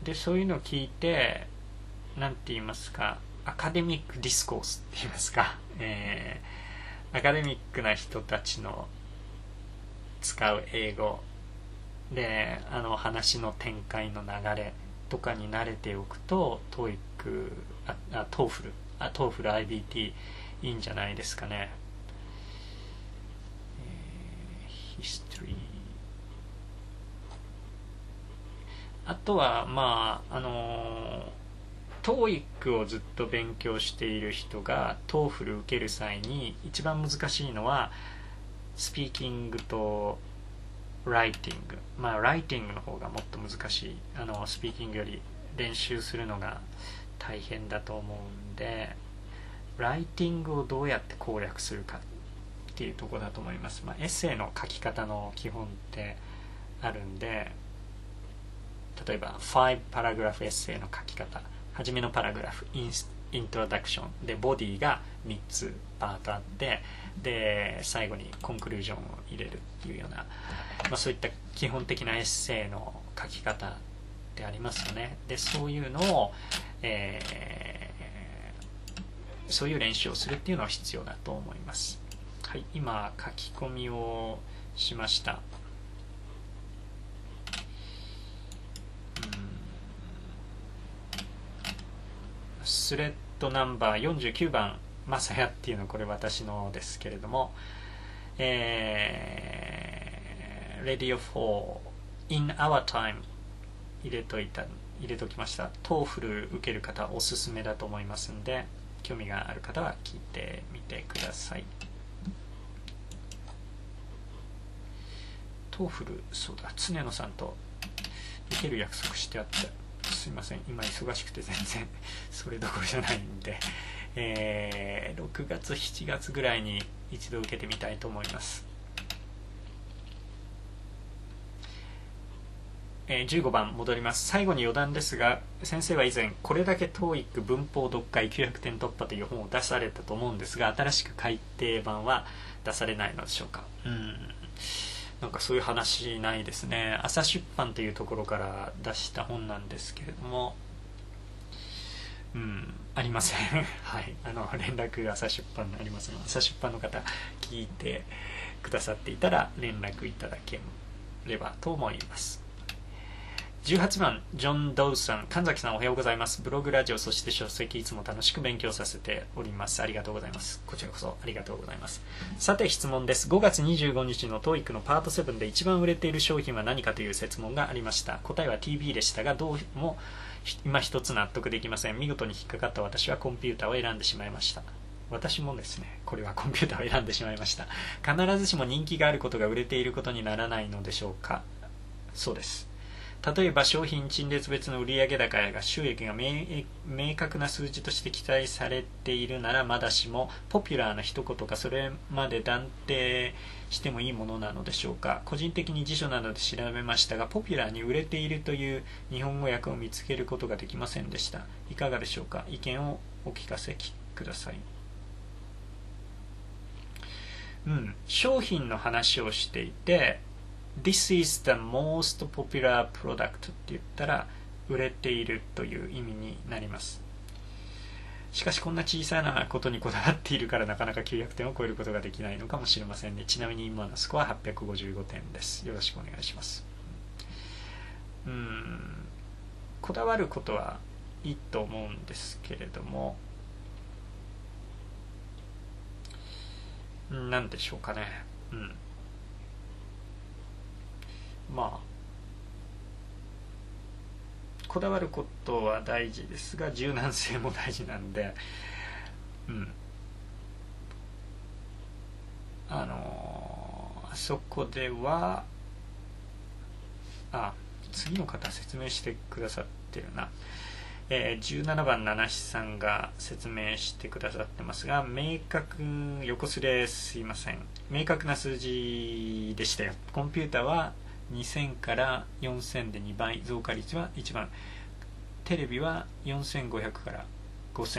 Speaker 2: でそういうのを聞いて、なんて言いますか、アカデミックディスコースって言いますか、えー、アカデミックな人たちの使う英語で、あの話の展開の流れとかに慣れておくと、トーイック、あ、あトーフル、あ、トーフル アイディーティー いいんじゃないですかね。えー、ヒストリー。あとはまああのトーイックをずっと勉強している人がトーフル受ける際に一番難しいのはスピーキングとライティング。まあライティングの方がもっと難しい。あのスピーキングより練習するのが大変だと思うんで、ライティングをどうやって攻略するかっていうところだと思います。まあ、エッセイの書き方の基本ってあるんで、例えばごパラグラフエッセイの書き方、初めのパラグラフインイントロダクションで、ボディがみっつパートあって、で最後にコンクルージョンを入れるっていうような、まあ、そういった基本的なエッセイの書き方ってありますよね。でそういうのを、えー、そういう練習をするっていうのは必要だと思います。はい、今書き込みをしました。スレッドナンバーよんじゅうきゅうばんマサヤっていうのはこれ私のですけれども、えー、Radio フォー in our time 入れといた入れときました。トーフル受ける方おすすめだと思いますんで、興味がある方は聞いてみてください。トーフル、そうだ、常野さんと受ける約束してあって、すいません、今忙しくて全然それどころじゃないんで、えー、ろくがつしちがつぐらいに一度受けてみたいと思います。えー、じゅうごばん戻ります。最後に余談ですが、先生は以前これだけ トーイック 文法読解きゅうひゃくてん突破という本を出されたと思うんですが、新しく改訂版は出されないのでしょうか。うん、なんかそういう話ないですね。朝出版というところから出した本なんですけれども、うん、ありませんはい、あの連絡朝出版にありますので、朝出版の方聞いてくださっていたら連絡いただければと思います。じゅうはちばんジョン・ドウさん、神崎さんおはようございます。ブログ、ラジオ、そして書籍、いつも楽しく勉強させております。ありがとうございます。こちらこそありがとうございます。さて質問です。ごがつにじゅうごにちの トーイック のパートセブンで一番売れている商品は何かという質問がありました。答えは ティービー でしたが、どうも今一つ納得できません。見事に引っかかった私はコンピューターを選んでしまいました。私もですね、これはコンピューターを選んでしまいました。必ずしも人気があることが売れていることにならないのでしょうか。そうです。例えば商品陳列別の売上高や収益が 明, 明確な数字として期待されているならまだしも、ポピュラーな一言かそれまで断定してもいいものなのでしょうか。個人的に辞書などで調べましたが、ポピュラーに売れているという日本語訳を見つけることができませんでした。いかがでしょうか。意見をお聞かせください。うん、商品の話をしていて、This is the most popular product って言ったら売れているという意味になります。しかしこんな小さなことにこだわっているからなかなかきゅうひゃくてんを超えることができないのかもしれませんね。ちなみに今のスコアははっぴゃくごじゅうごてんです。よろしくお願いします。うーん、こだわることはいいと思うんですけれども、なんでしょうかね。うんまあこだわることは大事ですが、柔軟性も大事なんで、うんあのー、そこではあ次の方説明してくださってるな、えー、じゅうななばん七七さんが説明してくださってますが、明確横スレすいません明確な数字でしたよ。コンピューターはにせんからよんせんでにばい、増加率はいちばん、テレビはよんせんごひゃくからごせん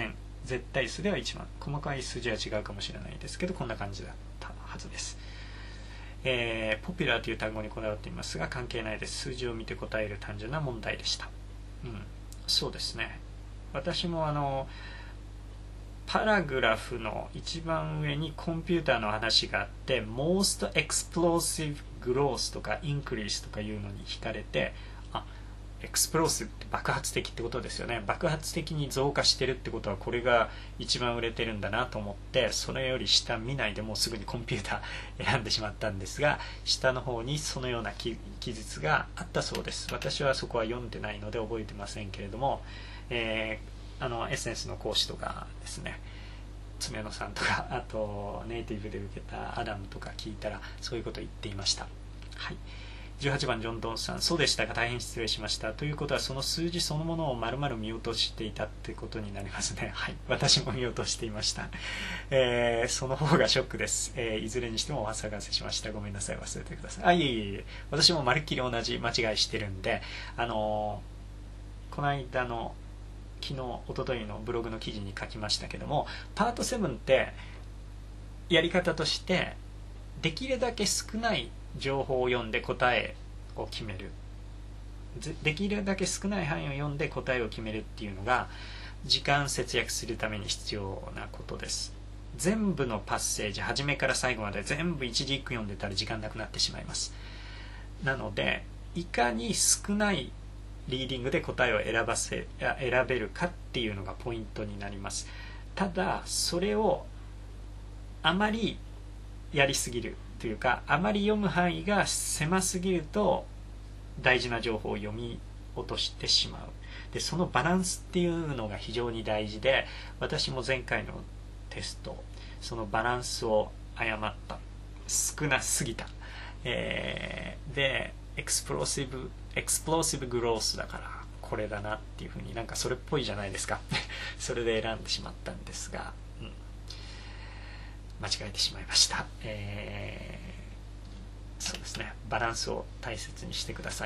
Speaker 2: 絶対数ではいちまん、細かい数字は違うかもしれないですけどこんな感じだったはずです。えー、ポピュラーという単語にこだわっていますが関係ないです。数字を見て答える単純な問題でした。うん、そうですね。私もあのパラグラフの一番上にコンピューターの話があって Most Explosive Growth とか Increase とかいうのに惹かれて、あ、エクスプローシブって爆発的ってことですよね。爆発的に増加してるってことはこれが一番売れてるんだなと思って、それより下見ないでもうすぐにコンピューター選んでしまったんですが、下の方にそのような記述があったそうです。私はそこは読んでないので覚えてませんけれども、えーあのエッセンスの講師とかですね、爪野さんとか、あとネイティブで受けたアダムとか聞いたらそういうことを言っていました。はい、じゅうはちばんジョン・ドンさん、そうでしたか、大変失礼しました。ということはその数字そのものを丸々見落としていたってことになりますね。はい、私も見落としていました。えー、その方がショックです。えー、いずれにしてもお騒がせしました。ごめんなさい、忘れてください。あ、いえいえいえ、私もまるっきり同じ間違いしてるんで、あのー、この間の昨日一昨日のブログの記事に書きましたけども、パートセブンってやり方としてできるだけ少ない情報を読んで答えを決める、できるだけ少ない範囲を読んで答えを決めるっていうのが時間節約するために必要なことです。全部のパッセージ初めから最後まで全部一字一句読んでたら時間なくなってしまいます。なのでいかに少ないリーディングで答えを選ばせ選べるかっていうのがポイントになります。ただそれをあまりやりすぎるというか、あまり読む範囲が狭すぎると大事な情報を読み落としてしまう。でそのバランスっていうのが非常に大事で、私も前回のテストそのバランスを誤った、少なすぎた、えー、でエクスプローシブエクスプローシブグロースだからこれだなっていうふうになんかそれっぽいじゃないですかそれで選んでしまったんですが、うん、間違えてしまいました。えー、そうですね、バランスを大切にしてください。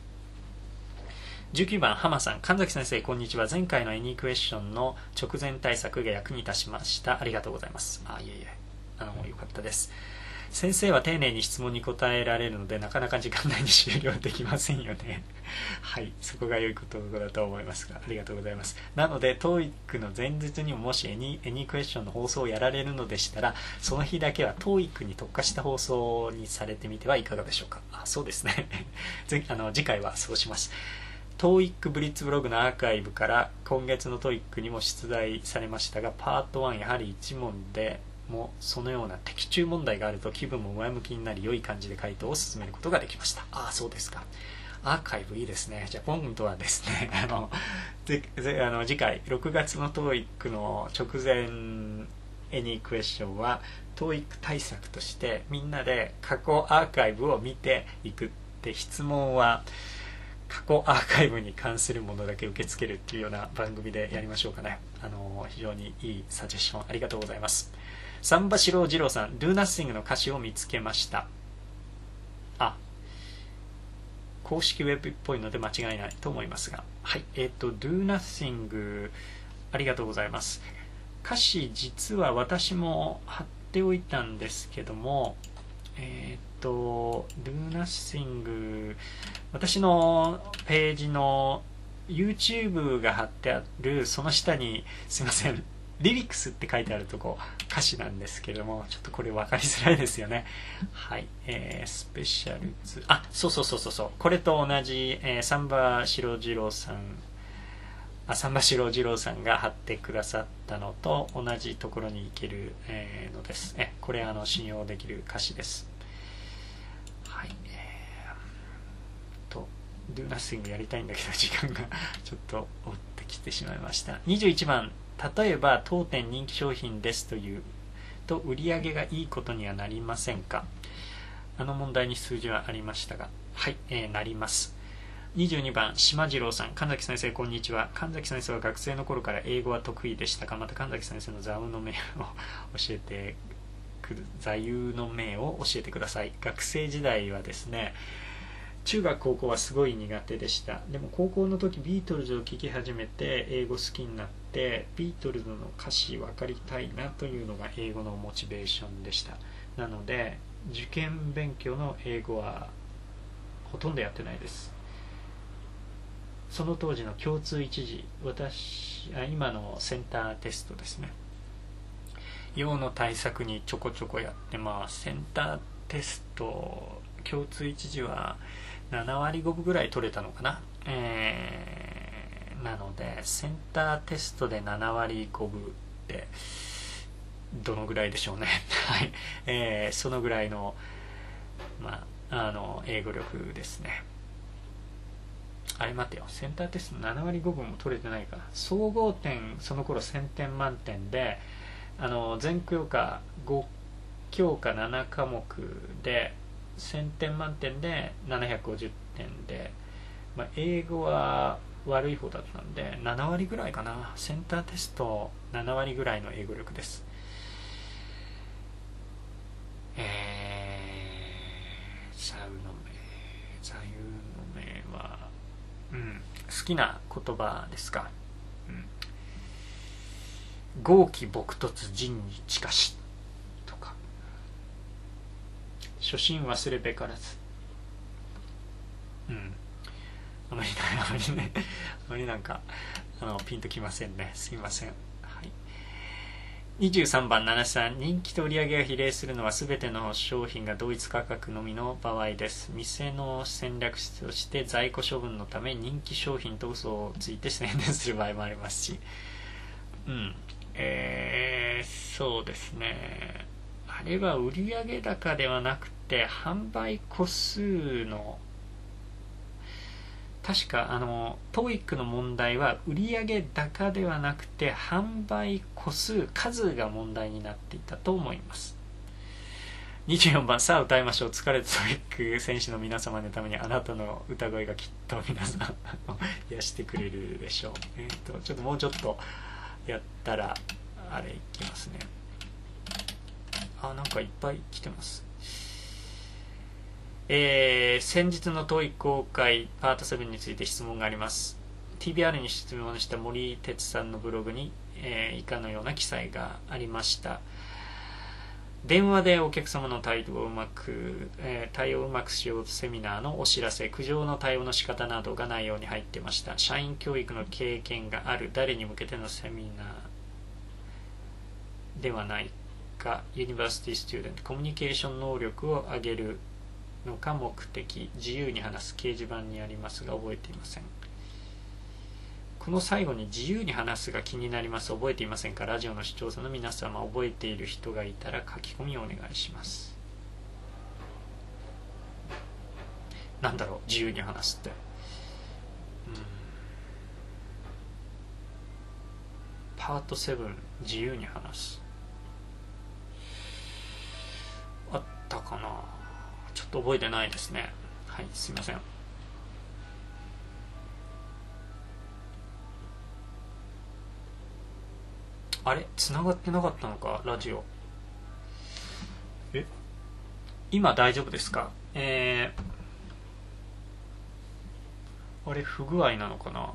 Speaker 2: じゅうきゅうばん浜さん、神崎先生こんにちは。前回のエニークエスチョンの直前対策が役に立ちました。ありがとうございます。あ、いえいえ、あのよかったです。先生は丁寧に質問に答えられるのでなかなか時間内に終了できませんよねはい、そこが良いことだと思いますが、ありがとうございます。なので トーイック の前日にももしエニークエスチョンの放送をやられるのでしたら、その日だけは トーイック に特化した放送にされてみてはいかがでしょうか。あ、そうですねあの次回はそうします。トーイック ブリッツブログのアーカイブから今月の トーイック にも出題されましたが、パートワンやはりいち問でもそのような的中問題があると気分も上向きになり良い感じで回答を進めることができました。ああ、そうですか。アーカイブいいですね。じゃあ今度はですねあのぜぜあの次回ろくがつの トーイック の直前エニークエスチョンは トーイック 対策としてみんなで過去アーカイブを見ていくって、質問は過去アーカイブに関するものだけ受け付けるっていうような番組でやりましょうかね。あの非常にいいサジェッションありがとうございます。サンバシロー二郎さん、Do Nothing の歌詞を見つけました。あ、公式ウェブっぽいので間違いないと思いますが、はい、えっと Do Nothing ありがとうございます。歌詞実は私も貼っておいたんですけども、えっと Do Nothing 私のページの YouTube が貼ってあるその下にすいませんリリックスって書いてあるとこ歌詞なんですけども、ちょっとこれ分かりづらいですよね。はい、えー、スペシャルズ、あ、そうそうそうそうそう、これと同じ、えー、サンバシロジローさんあサンバシロジローさんが貼ってくださったのと同じところに行ける、えー、のです。えこれあの信用できる歌詞です。はい、えー、と Do Nothing やりたいんだけど時間がちょっと追ってきてしまいました。にじゅういちばん、例えば当店人気商品ですというと売り上げがいいことにはなりませんか。あの問題に数字はありましたが、はい、えー、なります。にじゅうにばん、島次郎さん、神崎先生こんにちは。神崎先生は学生の頃から英語は得意でしたか。また神崎先生の座右の銘を教えてくる座右の銘を教えてください。学生時代はですね、 中学高校はすごい苦手でした。でも高校の時ビートルズを聴き始めて英語好きになって、ビートルズの歌詞分かりたいなというのが英語のモチベーションでした。なので受験勉強の英語はほとんどやってないです。その当時の共通一次、私あ今のセンターテストですね、用の対策にちょこちょこやってます。センターテスト共通一次はななわりごぶぐらい取れたのかな、えー、なのでセンターテストでななわりごぶってどのぐらいでしょうねはい、えー、そのぐらいの、まあ、あの英語力ですね。あれ待ってよ、センターテストななわりごぶも取れてないか。総合点その頃せんてん満点で、あの全教科ごきょうかななかもくでせんてん満点でななひゃくごじゅってんで、まあ、英語は悪い方だったんでななわりぐらいかな。センターテストななわりぐらいの英語力です。えー、座右の銘座右の銘は、うん、好きな言葉ですか、うん、豪気朴突仁に近しとか、初心忘れべからず、うん、あまりあまりねあまりなんかあのピンときませんね、すいません。はい、にじゅうさんばんななさん、人気と売上が比例するのは全ての商品が同一価格のみの場合です。店の戦略として在庫処分のため人気商品と嘘をついて宣伝する場合もありますし、うんえー、そうですね、あれは売上高ではなくて販売個数の、確かあの トーイック の問題は売上高ではなくて販売個数数が問題になっていたと思います。にじゅうよんばん、さあ歌いましょう。疲れた トーイック 選手の皆様のためにあなたの歌声がきっと皆さん癒してくれるでしょう。えーとちょっともうちょっとやったらあれいきますね。あ、なんかいっぱい来てます。えー、先日の トーイック 公開パートななについて質問があります。 ティービーアール に質問した森哲さんのブログに、えー、以下のような記載がありました。電話でお客様の態度をうまく、えー、対応をうまくしようセミナーのお知らせ、苦情の対応の仕方などが内容に入ってました。社員教育の経験がある誰に向けてのセミナーではないか、ユニバーシティスチューデント、コミュニケーション能力を上げるのか目的、自由に話す掲示板にありますが覚えていません。この最後に自由に話すが気になります。覚えていませんか？ラジオの視聴者の皆様、覚えている人がいたら書き込みをお願いします。なんだろう、自由に話すって。うん、パートなな、自由に話す。あったかな？ちょっと覚えてないですね。はい、すいません。あれ、繋がってなかったのか、ラジオ。え、今大丈夫ですか？えー、あれ、不具合なのかな？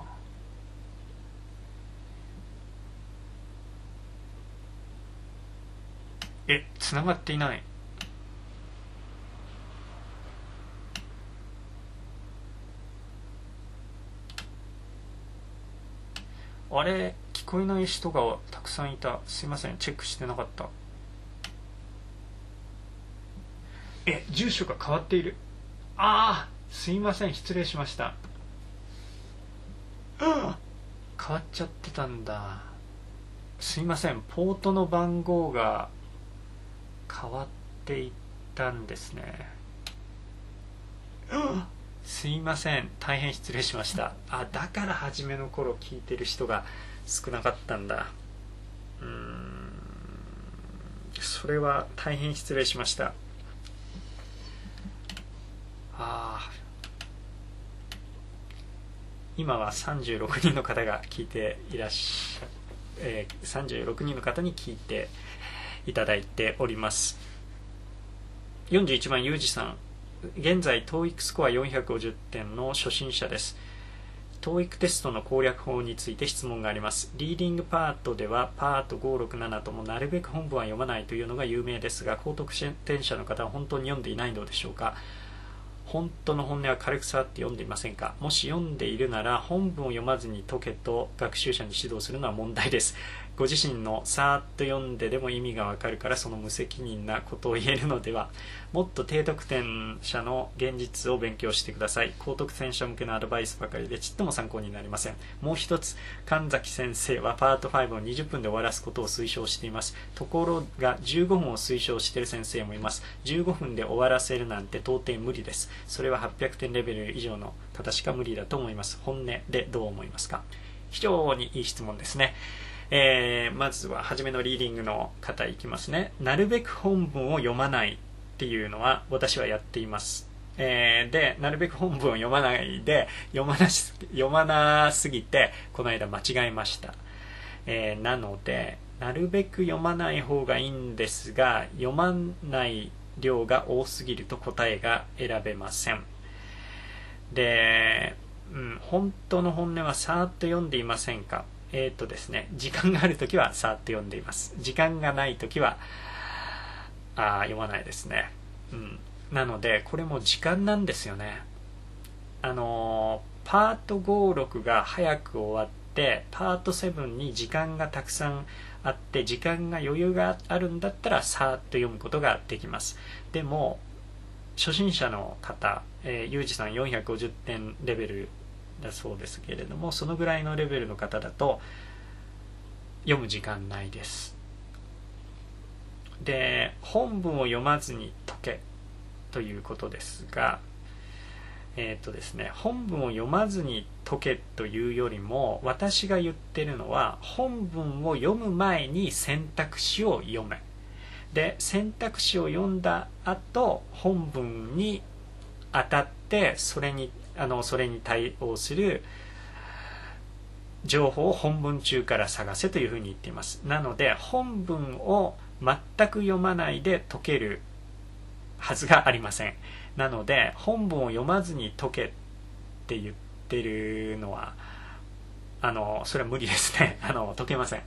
Speaker 2: え、繋がっていない。あれ、聞こえない人がたくさんいた。すいません、チェックしてなかった。え、住所が変わっている。ああ、すいません、失礼しました。変わっちゃってたんだ。すいません、ポートの番号が変わっていったんですね。すいません、大変失礼しました。あ、だから初めの頃聞いてる人が少なかったんだ。うーん、それは大変失礼しました。あ、今はさんじゅうろくにんの方が聞いていらっしゃ、えー、さんじゅうろくにんの方に聞いていただいております。よんじゅういちばん、ゆうじさん、 現在 トーイック スコアよんひゃくごじゅってんの初心者です。トーイック テストの攻略法について質問があります。リーディングパートではパートご、ろく、ななともなるべく本文は読まないというのが有名ですが、高得点者の方は本当に読んでいないのでしょうか。本当の本音は軽く触って読んでいませんか。もし読んでいるなら本文を読まずに解けと学習者に指導するのは問題です。ご自身のさーっと読んででも意味がわかるからその無責任なことを言えるのでは。もっと低得点者の現実を勉強してください。高得点者向けのアドバイスばかりでちっとも参考になりません。もう一つ、神崎先生はパートごをにじゅっぷんで終わらすことを推奨しています。ところがじゅうごふんを推奨している先生もいます。じゅうごふんで終わらせるなんて到底無理です。それははっぴゃくてんレベル以上の方しか無理だと思います。本音でどう思いますか。非常にいい質問ですね。えー、まずは初めのリーディングの方いきますね。なるべく本文を読まないっていうのは私はやっています。えー、でなるべく本文を読まないで読まなし読まなすぎてこの間間違えました。えー、なのでなるべく読まない方がいいんですが、読まない量が多すぎると答えが選べません。で、うん、本当の本音はさーっと読んでいませんか。えーとですね、時間があるときはさーっと読んでいます。時間がないときはあ読まないですね。うん、なのでこれも時間なんですよね。あのー、パートご、ろくが早く終わってパートななに時間がたくさんあって時間が余裕があるんだったらさーっと読むことができます。でも初心者の方、えー、ゆうじさんよんひゃくごじゅってんレベルだそうですけれども、そのぐらいのレベルの方だと読む時間ないです。で、本文を読まずに解けということですが、えっとですね、本文を読まずに解けというよりも、私が言ってるのは本文を読む前に選択肢を読め。で、選択肢を読んだ後、本文に当たってそれにあのそれに対応する情報を本文中から探せというふうに言っています。なので本文を全く読まないで解けるはずがありません。なので本文を読まずに解けって言ってるのはあのそれは無理ですね。あの解けません。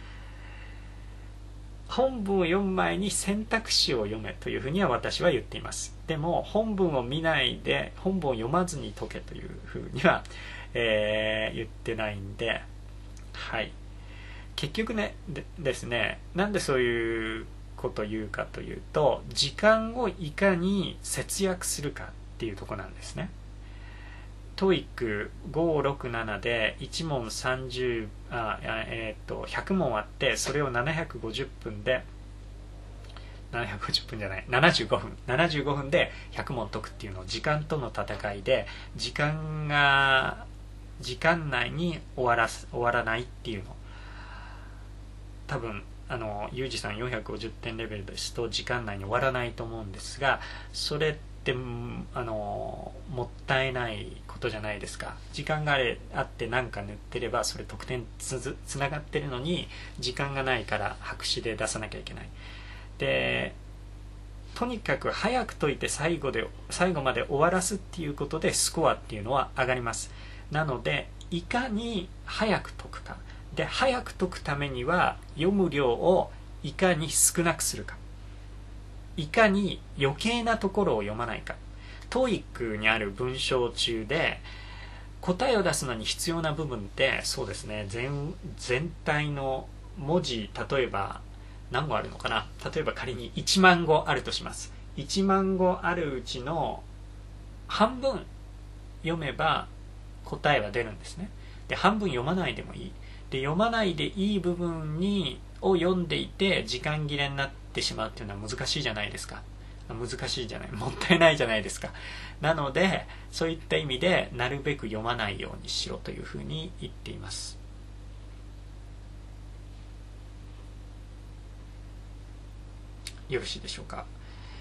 Speaker 2: 本文を読む前に選択肢を読めというふうには私は言っています。でも本文を見ないで本文を読まずに解けというふうには、えー、言ってないんで、はい、結局ね で, ですねなんでそういうことを言うかというと、時間をいかに節約するかっていうところなんですね。トーイックご、ろく、ななでいち問さんじゅうあ、えー、とひゃく問あって、それをななひゃくごじゅっぷんでななひゃくごじゅっぷんじゃないななじゅうごふんななじゅうごふんでひゃく問解くっていうのを時間との戦いで、時間が時間内に終わらす終わらないっていうの、多分あのユージさんよんひゃくごじゅってんレベルですと時間内に終わらないと思うんですが、それってあのもったいないことじゃないですか。時間があれあって何か塗ってればそれ得点 つ, つながってるのに、時間がないから白紙で出さなきゃいけない。でとにかく早く解いて最後で最後まで終わらすっていうことでスコアっていうのは上がります。なのでいかに早く解くかで、早く解くためには読む量をいかに少なくするか、いかに余計なところを読まないか。トーイックにある文章中で答えを出すのに必要な部分って、そうですね、 全, 全体の文字、例えば何語あるのかな、例えば仮にいちまん語あるとします。いちまん語あるうちの半分読めば答えは出るんですね。で半分読まないでもいい。で読まないでいい部分にを読んでいて時間切れになってしまうっていうのは難しいじゃないですか。難しいじゃないもったいないじゃないですか。なのでそういった意味でなるべく読まないようにしろというふうに言っています。よろしいでしょうか。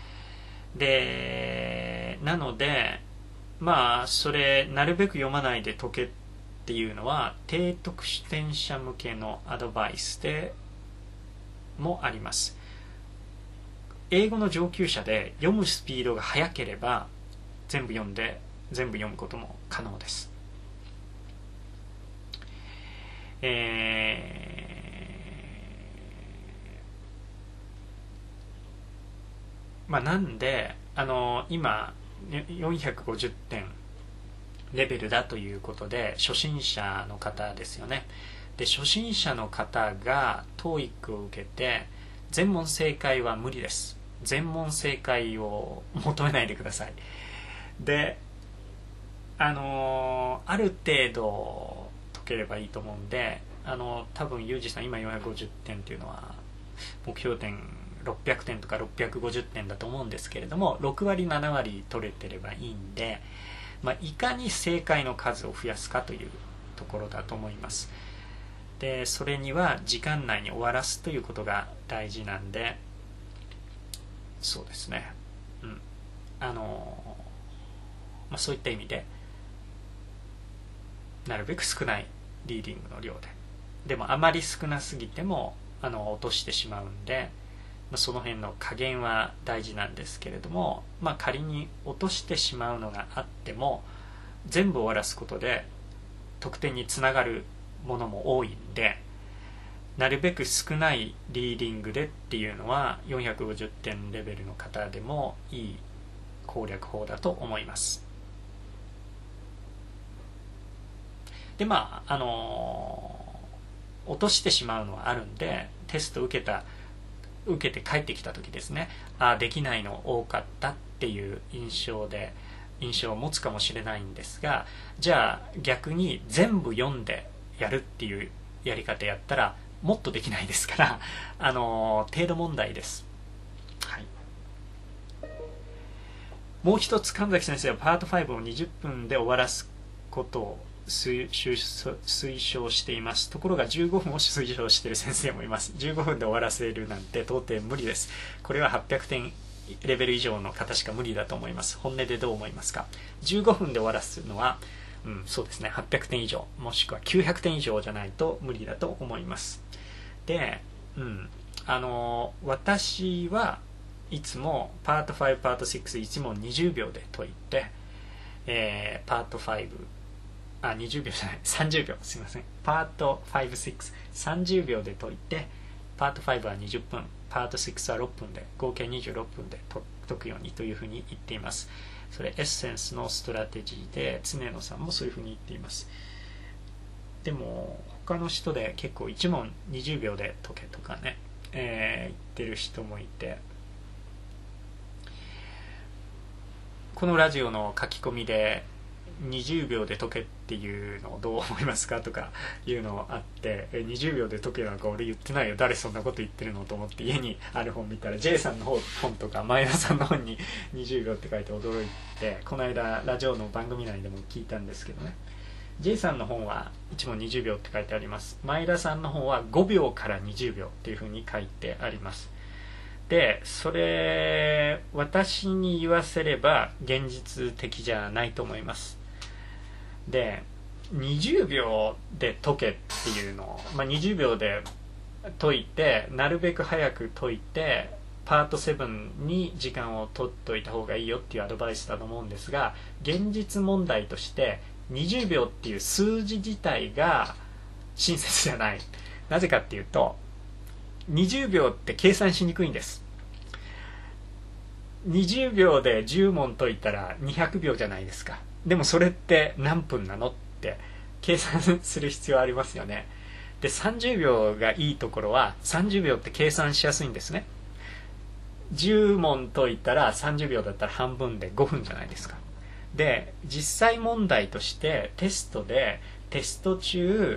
Speaker 2: でなのでまあそれなるべく読まないで解けっていうのは低得点者向けのアドバイスでもあります。英語の上級者で読むスピードが速ければ全部読んで全部読むことも可能です。えー、まあなんであの今よんひゃくごじゅってんレベルだということで初心者の方ですよね。で初心者の方が トーイック を受けて全問正解は無理です。全問正解を求めないでください。であのある程度解ければいいと思うんで、あの多分ユージさん今よんひゃくごじゅってんっていうのは目標点ろっぴゃくてんとかろっぴゃくごじゅってんだと思うんですけれども、ろくわりななわり取れてればいいんで、まあ、いかに正解の数を増やすかというところだと思います。でそれには時間内に終わらすということが大事なんで、そうですね、うんあのまあ、そういった意味でなるべく少ないリーディングの量で、でもあまり少なすぎてもあの落としてしまうんで、まあ、その辺の加減は大事なんですけれども、まあ、仮に落としてしまうのがあっても全部終わらすことで得点につながるものも多いんで、なるべく少ないリーディングでっていうのはよんひゃくごじゅってんレベルの方でもいい攻略法だと思います。でまああのー、落としてしまうのはあるんで、テスト受けた受けて帰ってきた時ですね、あできないの多かったっていう印象で印象を持つかもしれないんですが、じゃあ逆に全部読んでやるっていうやり方やったらもっとできないですからあの程度問題です、はい、もう一つ神崎先生はパートファイブをにじゅっぷんで終わらすことを推奨しています。ところがじゅうごふんを推奨している先生もいます。じゅうごふんで終わらせるなんて到底無理です。これははっぴゃくてんレベル以上の方しか無理だと思います。本音でどう思いますか？じゅうごふんで終わらすのは、うん、そうですね、はっぴゃくてん以上もしくはきゅうひゃくてん以上じゃないと無理だと思います。で、うん、あの私はいつもパートファイブパートシックスいち問にじゅうびょうで解いて、えー、パートファイブあにじゅうびょうじゃないさんじゅうびょう、すいません、パートファイブ、シックス さんじゅうびょうで解いて、パートファイブはにじゅっぷん、パートシックスはろっぷんで合計にじゅうろっぷんで解くようにというふうに言っています。それエッセンスのストラテジーで常野さんもそういうふうに言っています。でも他の人で結構いち問にじゅうびょうで解けとかね、えー、言ってる人もいて、このラジオの書き込みでにじゅうびょうで解けっていうのをどう思いますかとかいうのあって、にじゅうびょうで解けなんか俺言ってないよ、誰そんなこと言ってるのと思って家にある本見たら J さんの本とか前田さんの本ににじゅうびょうって書いて驚いて、この間ラジオの番組内でも聞いたんですけどね、 J さんの本はいち問にじゅうびょうって書いてあります。前田さんの本はごびょうからにじゅうびょうっていうふうに書いてあります。でそれ私に言わせれば現実的じゃないと思います。でにじゅうびょうで解けっていうのを、まあ、にじゅうびょうで解いてなるべく早く解いてパートセブンに時間を取っといた方がいいよっていうアドバイスだと思うんですが、現実問題としてにじゅうびょうっていう数字自体が親切じゃない。なぜかっていうとにじゅうびょうって計算しにくいんです。にじゅうびょうでじゅう問解いたらにひゃくびょうじゃないですか。でもそれって何分なのって計算する必要ありますよね。でさんじゅうびょうがいいところはさんじゅうびょうって計算しやすいんですね。じゅう問解いたらさんじゅうびょうだったら半分でごふんじゃないですか。で実際問題としてテストでテスト中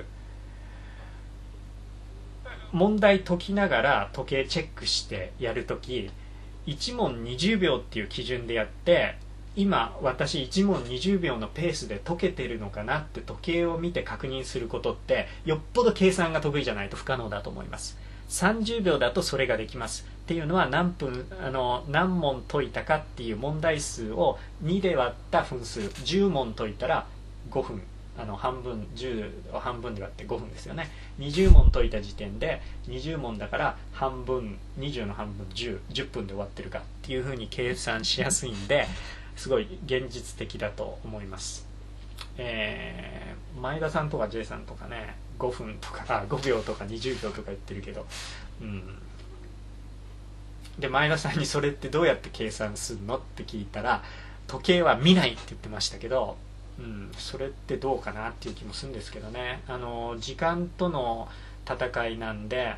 Speaker 2: 問題解きながら時計チェックしてやるときいち問にじゅうびょうっていう基準でやって、今私いち問にじゅうびょうのペースで解けてるのかなって時計を見て確認することってよっぽど計算が得意じゃないと不可能だと思います。さんじゅうびょうだとそれができます。っていうのは何分あの何問解いたかっていう問題数をにで割った分数、じゅう問解いたらごふん、あの半分じゅうを半分で割ってごふんですよね。にじゅう問解いた時点でにじゅう問だから半分にじゅうの半分じゅう、じゅっぷんで終わってるかっていうふうに計算しやすいんで、 すごい現実的だと思います。えー、前田さんとか J さんとかね、ごふんとかあごびょうとかにじゅうびょうとか言ってるけど、うん、で前田さんにそれってどうやって計算するのって聞いたら、時計は見ないって言ってましたけど、うん、それってどうかなっていう気もするんですけどね。あの時間との戦いなんで、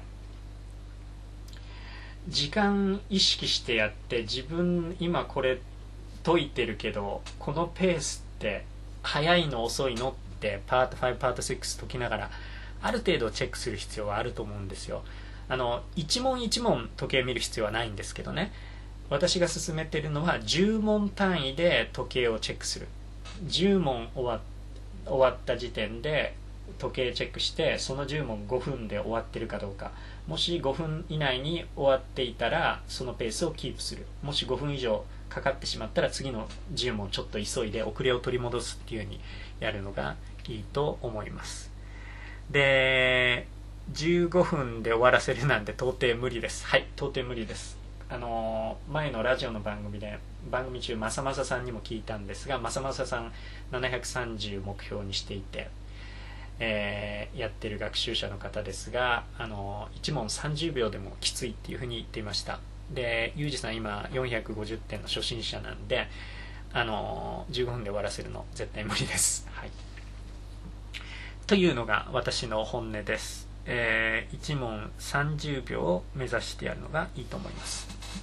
Speaker 2: 時間意識してやって、自分今これ解いてるけどこのペースって早いの遅いのってパートごパートろく解きながらある程度チェックする必要はあると思うんですよ。あの一問一問時計見る必要はないんですけどね、私が勧めてるのはじゅう問単位で時計をチェックする。じゅう問終わ終わった時点で時計チェックして、そのじゅう問ごふんで終わってるかどうか、もしごふん以内に終わっていたらそのペースをキープする、もしごふん以上かかってしまったら次のじゅう問ちょっと急いで遅れを取り戻すっていう風にやるのがいいと思います。でじゅうごふんで終わらせるなんて到底無理です。はい、到底無理です。あの前のラジオの番組で番組中まさまささんにも聞いたんですが、まさまささんななひゃくさんじゅう目標にしていて、えー、やってる学習者の方ですが、あのいち問さんじゅうびょうでもきついっていうふうに言っていました。でゆうじさん今よんひゃくごじゅってんの初心者なんで、あのじゅうごふんで終わらせるの絶対無理です、はい、というのが私の本音です。えー、いち問さんじゅうびょうを目指してやるのがいいと思います。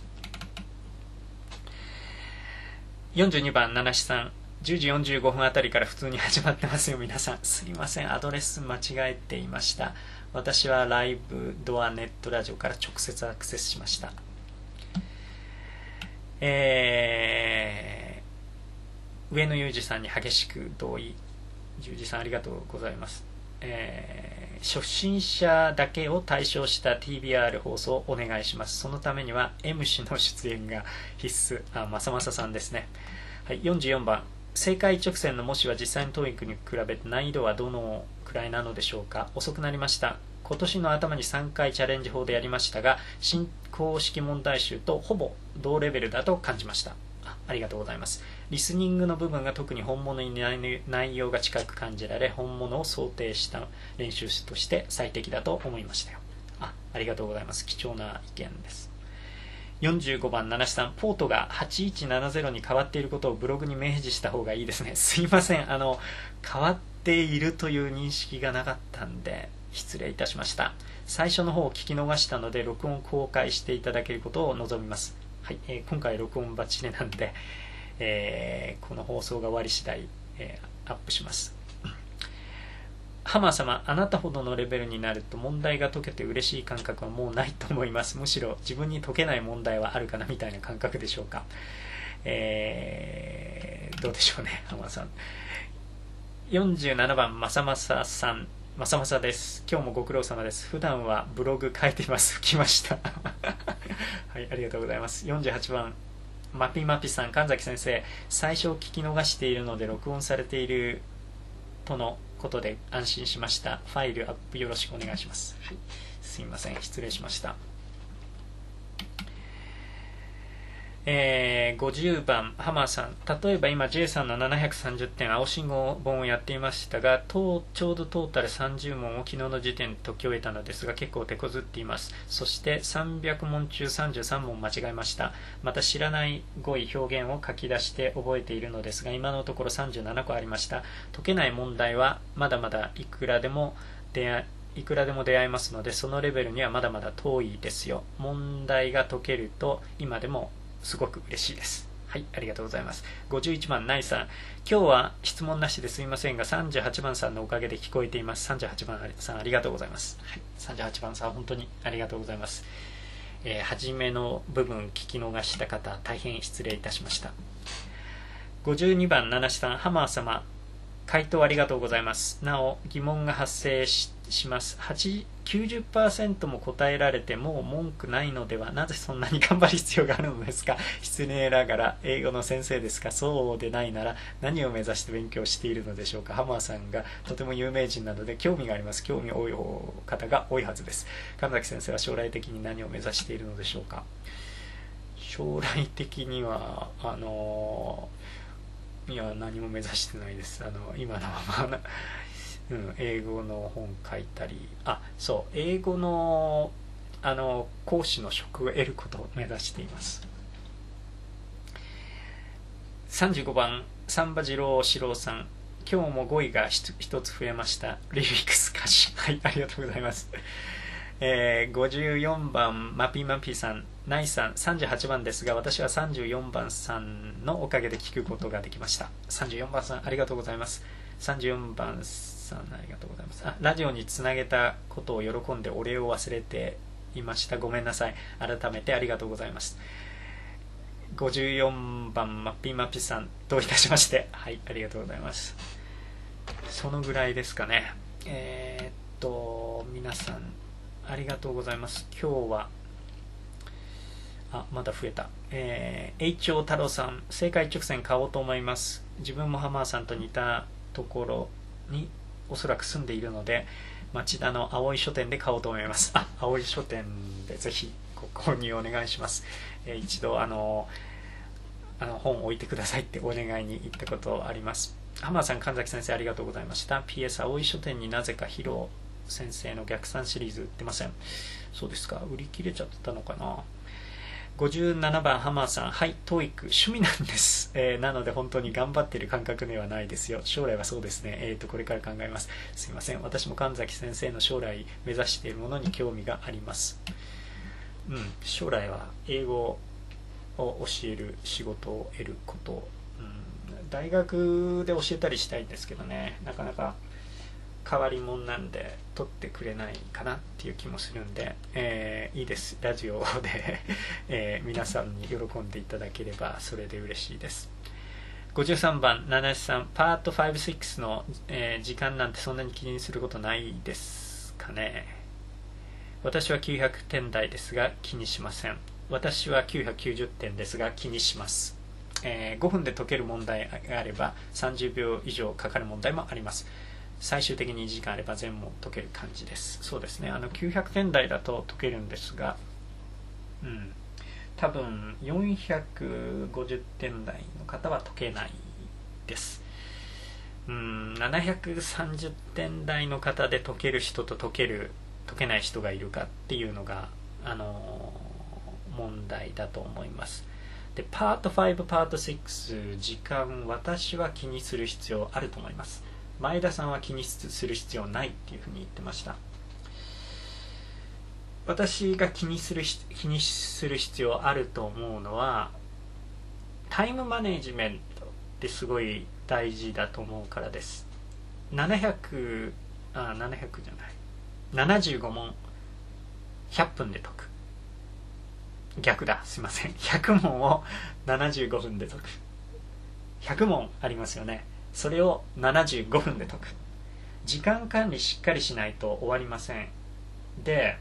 Speaker 2: よんじゅうにばん七七さん、じゅうじよんじゅうごふんあたりから普通に始まってますよ。皆さんすいません、アドレス間違えていました。私はライブドアネットラジオから直接アクセスしました。えー、上野裕二さんに激しく同意。裕二さんありがとうございます。えー、初心者だけを対象した ティービーアール 放送をお願いします。そのためには M 氏の出演が必須。あ、まさまささんですね。はい、よんじゅうよんばん、正解一直線の模試は実際の トーイック に比べて難易度はどのくらいなのでしょうか。遅くなりました。今年の頭にさんかいチャレンジ法でやりましたが、新公式問題集とほぼ同レベルだと感じました。 あ, ありがとうございます。リスニングの部分が特に本物に内容が近く感じられ、本物を想定した練習として最適だと思いましたよ。 あ, ありがとうございます。貴重な意見です。よんじゅうごばん七七さん、ポートがはちいちななゼロに変わっていることをブログに明示した方がいいですね。すいません、あの変わっているという認識がなかったんで失礼いたしました。最初の方を聞き逃したので録音公開していただけることを望みます。はい、えー、今回録音バッチリなんで、えー、この放送が終わり次第、えー、アップします。ハマー様、あなたほどのレベルになると問題が解けて嬉しい感覚はもうないと思います。むしろ自分に解けない問題はあるかなみたいな感覚でしょうか。えー、どうでしょうね、ハマーさん。よんじゅうななばん、まさまささん、まさまさです。今日もご苦労様です。普段はブログ書いています。来ましたはい、ありがとうございます。よんじゅうはちばん、マピマピさん、神崎先生、最初聞き逃しているので録音されているとのことで安心しました。ファイルアップよろしくお願いします。はい、すいません、失礼しました。えー、ごじゅうばん、ハマーさん、例えば今 J さんのななひゃくさんじゅってん青信号本をやっていましたが、ちょうどトータルさんじゅう問を昨日の時点で解き終えたのですが結構手こずっています。そしてさんびゃく問中さんじゅうさん問間違えました。また知らない語彙表現を書き出して覚えているのですが、今のところさんじゅうななこありました。解けない問題はまだまだいくらでも出会いくらでも出会えますので、そのレベルにはまだまだ遠いですよ。問題が解けると今でもすごく嬉しいです。はい、ありがとうございます。ごじゅういちばん、ナイさん、今日は質問なしですいませんが、さんじゅうはちばんさんのおかげで聞こえています。さんじゅうはちばんさんありがとうございます。はい、さんじゅうはちばんさん本当にありがとうございます。えー、初めの部分聞き逃した方大変失礼いたしました。ごじゅうにばん、ナナシさん、ハマー様、回答ありがとうございます。なお疑問が発生 し, します。きゅうじゅっパーセント も答えられてもう文句ないのでは。なぜそんなに頑張る必要があるのですか。失礼ながら英語の先生ですか。そうでないなら何を目指して勉強しているのでしょうか。ハマーさんがとても有名人なので興味があります。興味多い方が多いはずです。神崎先生は将来的に何を目指しているのでしょうか。 将来的にはあのいや何も目指してないです。あの今のまま、うん、英語の本書いたり、あそう英語のあの講師の職を得ることを目指しています。さんじゅうごばんサンバ次郎四郎さん、今日もごいが一つ増えました。リリックス歌詞、はい、ありがとうございます。えー、ごじゅうよんばんマピマピさん、ナイさん、さんじゅうはちばんですが私はさんじゅうよんばんさんのおかげで聞くことができました。さんじゅうよんばんさんありがとうございます。さんじゅうよんばんさんありがとうございます。あ、ラジオにつなげたことを喜んでお礼を忘れていました。ごめんなさい。改めてありがとうございます。ごじゅうよんばんマピマピさん、どういたしまして、はい、ありがとうございます。そのぐらいですかね。えー、っと皆さんありがとうございます。今日はあまだ増えた、えー、エイチオー 太郎さん、正解直線買おうと思います。自分もハマーさんと似たところにおそらく住んでいるので町田の青い書店で買おうと思います。あ、青い書店でぜひご購入お願いします。えー、一度あのあの本を置いてくださいってお願いに行ったことあります。ハマーさん、神崎先生ありがとうございました。 ピーエス 青い書店になぜかヒロ先生の逆算シリーズ売ってません。そうですか、売り切れちゃったのかな。ごじゅうななばんハマーさん、はい、トーイック趣味なんです、えー、なので本当に頑張ってる感覚ではないですよ。将来はそうですね、えーとこれから考えます。すいません、私も神崎先生の将来目指しているものに興味があります。うん、将来は英語を教える仕事を得ること、うん、大学で教えたりしたいんですけどね、なかなか変わり者なんで取ってくれないかなっていう気もするんで、えー、いいです、ラジオで、えー、皆さんに喜んでいただければそれで嬉しいです。ごじゅうさんばんななしさん、パートご、ろくの、えー、時間なんてそんなに気にすることないですかね。私はきゅうひゃくてん台ですが気にしません。私はきゅうひゃくきゅうじゅってんですが気にします。えー、ごふんで解ける問題があればさんじゅうびょう以上かかる問題もあります。最終的にいちじかんあれば全問解ける感じです。そうですね、あのきゅうひゃくてん台だと解けるんですが、うん、多分よんひゃくごじゅってん台の方は解けないです。うん、ななひゃくさんじゅってん台の方で解ける人と解ける解けない人がいるかっていうのが、あのー、問題だと思います。でパートご、パートろく、時間私は気にする必要あると思います。前田さんは気にする必要ないっていうふうに言ってました。私が気にする気にする必要あると思うのは、タイムマネジメントってすごい大事だと思うからです。ななひゃくあななひゃくじゃないななじゅうごもんひゃっぷんで解く、逆だ、すいません、ひゃくもんをななじゅうごふんで解く。ひゃくもんありますよね、それをななじゅうごふんで解く。時間管理しっかりしないと終わりません。で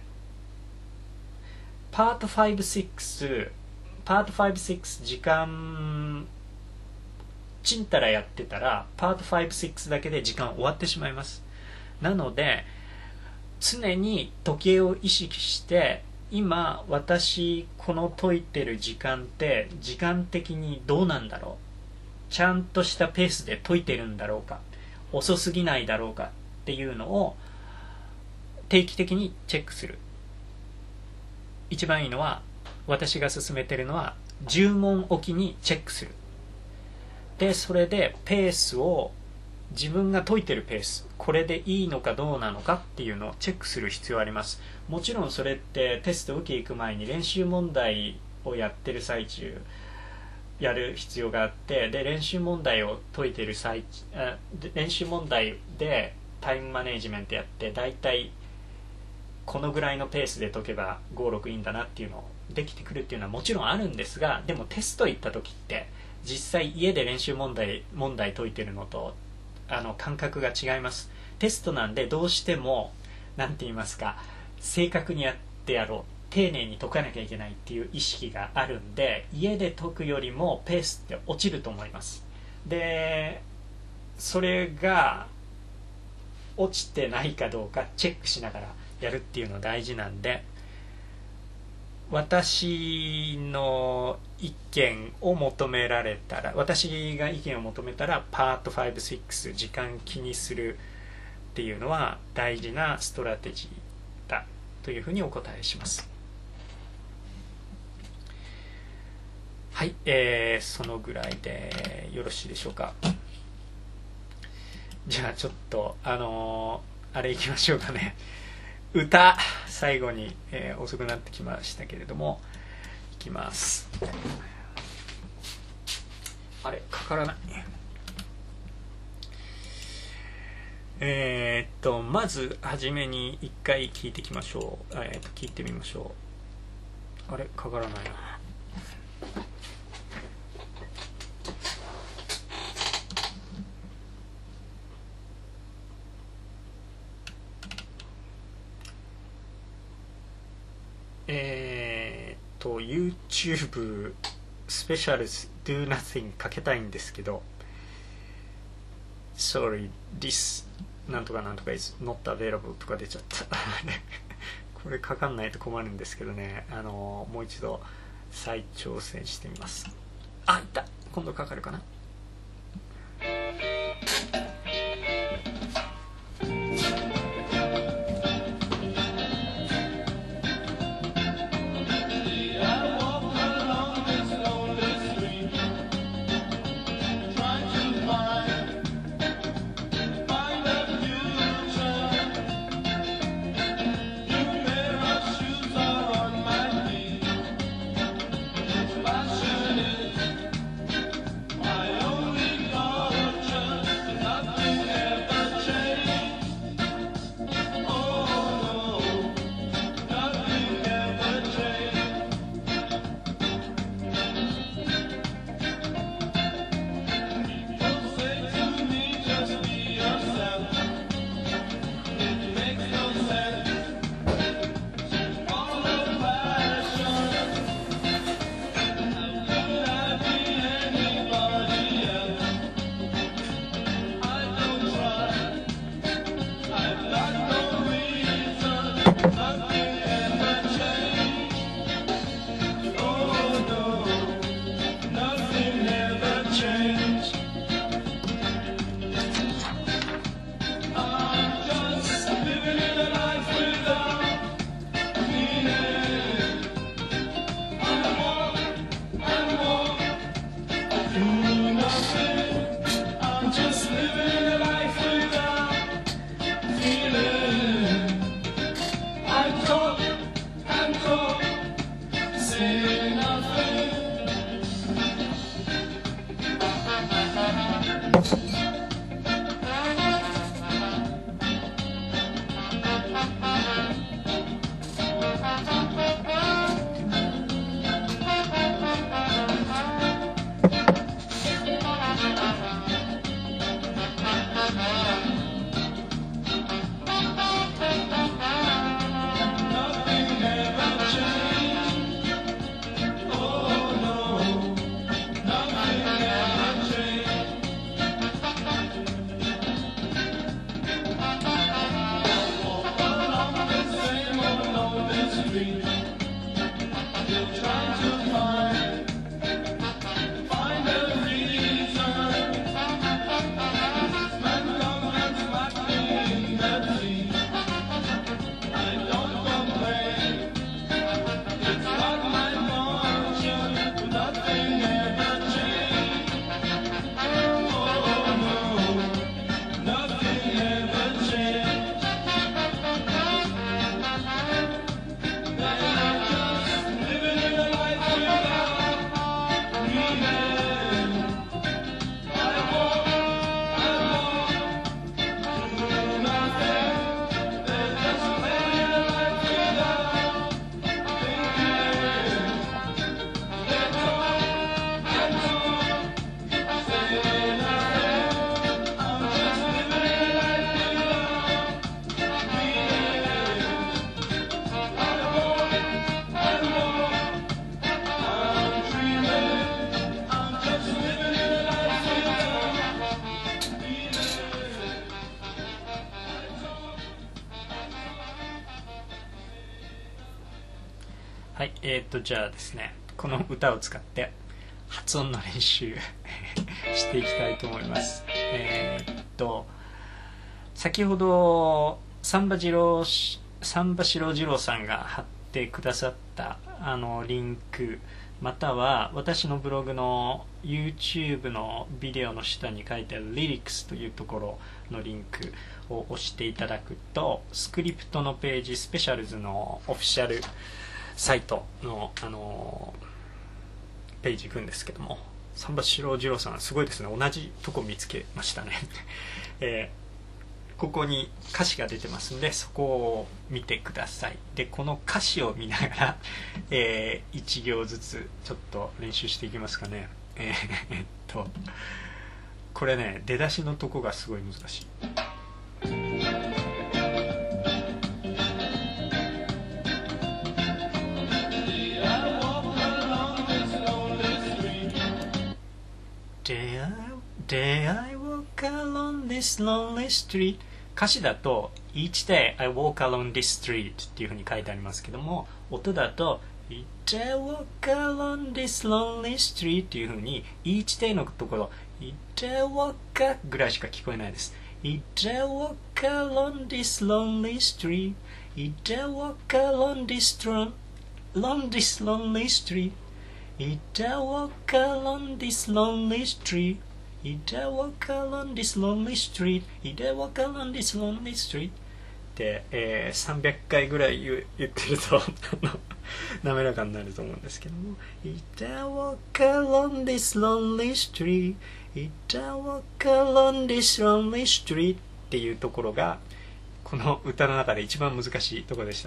Speaker 2: パートご、ろくパートご、ろく時間ちんたらやってたらパートご、ろくだけで時間終わってしまいます。なので常に時計を意識して、今私この解いてる時間って時間的にどうなんだろう、ちゃんとしたペースで解いてるんだろうか、遅すぎないだろうかっていうのを定期的にチェックする。一番いいのは、私が勧めてるのはじゅう問おきにチェックする。でそれでペースを、自分が解いてるペース、これでいいのかどうなのかっていうのをチェックする必要あります。もちろんそれってテストを受け行く前に練習問題をやってる最中やる必要があって、で練習問題を解いてる最中、練習問題でタイムマネジメントやって、だいたいこのぐらいのペースで解けばご、ろくいいんだなっていうのをできてくるっていうのはもちろんあるんですが、でもテスト行った時って実際家で練習問題問題解いてるのとあの感覚が違います。テストなんでどうしてもなんて言いますか、正確にやってやろう、丁寧に解かなきゃいけないっていう意識があるんで、家で解くよりもペースって落ちると思います。でそれが落ちてないかどうかチェックしながらやるっていうの大事なんで、 私の意見を求められたら、私が意見を求めたらパートご、ろく時間気にするっていうのは大事なストラテジーだというふうにお答えします。はい、えー、そのぐらいでよろしいでしょうか。じゃあちょっとあのー、あれいきましょうかね。歌最後に、えー、遅くなってきましたけれどもいきます。あれかからない。えー、っとまずはじめに一回聞いてきましょう。えー、っと聞いてみましょう。あれかからないな。えー、っと YouTube スペシャル Do Nothing かけたいんですけど Sorry, this なんとかなんとか is not available とか出ちゃったこれかかんないと困るんですけどね。あのもう一度再挑戦してみます。あ、いった。今度かかるかな。 はい、えー、っとじゃあですね、この歌を使って発音の練習していきたいと思います。えー、っと先ほどサンバジローサンバシロジローさんが貼ってくださったあのリンク、または私のブログの YouTube のビデオの下に書いてあるリリックスというところのリンクを押していただくと、スクリプトのページ、スペシャルズのオフィシャルサイトの、あのページ行くんですけども、サンバシロジローさんすごいですね、同じとこ見つけましたね、えー、ここに歌詞が出てますんで、そこを見てください。でこの歌詞を見ながら、えー、いち行ずつちょっと練習していきますかね。えー、えっとこれね、出だしのとこがすごい難しい。Day I walk along this lonely street。 歌詞だと Each day I walk along this street っていう風に書いてありますけども、音だと Each day I walk along this lonely street っていう風に Each day のところ Each day I walk ぐらいしか聞こえないです。 Each day I walk along this lonely street Each day I walk along this along this lonely street Each day I walk along this lonely street Each day I walk along this lonely street Each day I walk along this lonely street で、えー、さんびゃっかいぐらい 言, 言ってると滑らかになると思うんですけども、 Each day I walk along this lonely street Each day I walk along this lonely street っていうところがこの歌の中で一番難しいところでした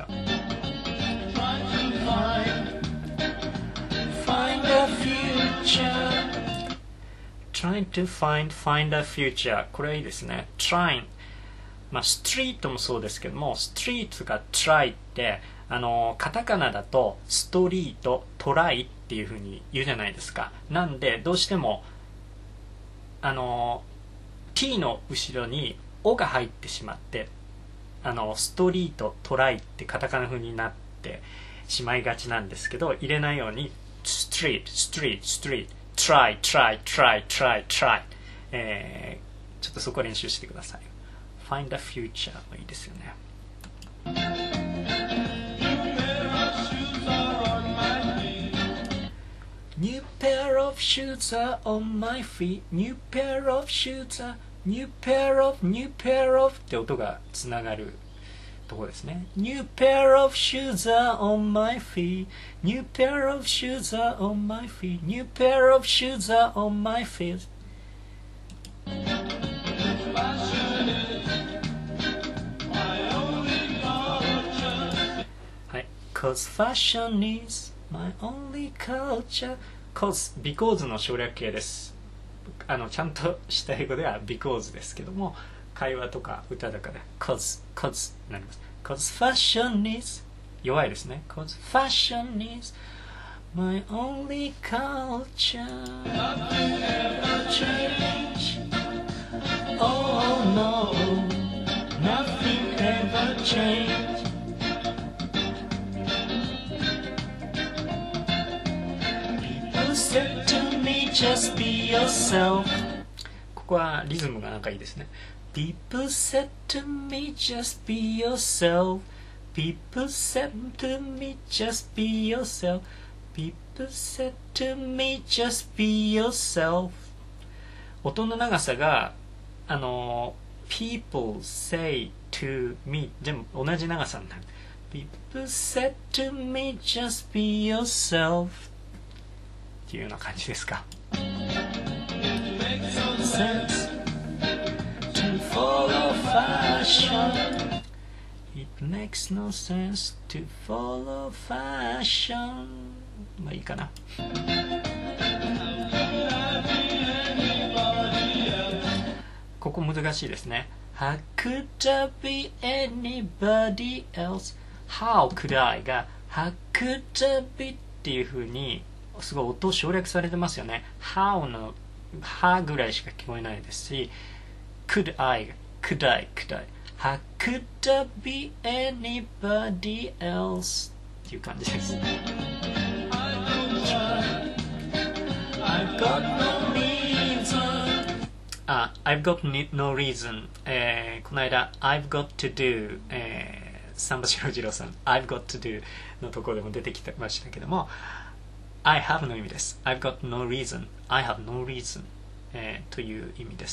Speaker 2: 。Trying to find, find a future。 これはいいですね。 Trying、 まあストリートもそうですけども、ストリートが try ってあのカタカナだとストリート、トライっていう風に言うじゃないですか。なんでどうしてもあの t の後ろにおが入ってしまって、あのストリート、トライってカタカナ風になってしまいがちなんですけど、入れないようにストリート、ストリート、ストリート、try, try, try, try, try、えー、ちょっとそこ練習してください。 Find a future もいいですよね。New pair of shoes are on my feet New pair of shoes are New pair of New pair of って音がつながるとこですね。 New pair of shoes are on my feet New pair of shoes are on my feet New pair of shoes are on my feet。 はい、 Cause fashion is my only culture。 Cause because の省略形です。あのちゃんとした英語では because ですけども、会話とか歌だから cause cause になります。 Cause fashion is 弱いですね。 Cause fashion is my only culture Nothing ever change Oh no Nothing ever change People said to me just be yourself。 ここはリズムがなんかいいですね。People said to me just be yourself People said to me just be yourself People said to me just be yourself。 音の長さがあの People say to me 全部同じ長さになる。 People said to me just be yourself っていうような感じですか。Follow fashion It makes no sense to follow fashion。 まあいいかな。ここ難しいですね。 How could I be anybody else How could I が How could I be っていう風にすごい音省略されてますよね。 How の How ぐらいしか聞こえないですし、Could I, could I, could I, how could I be anybody else っていう感じです。 got no reason あ、I've got no reason、えー、この間 I've got to do、えー、三橋洋次郎さん I've got to do のところでも出てきてましたけども I have の意味です I've got no reason I have no reason、えー、という意味です。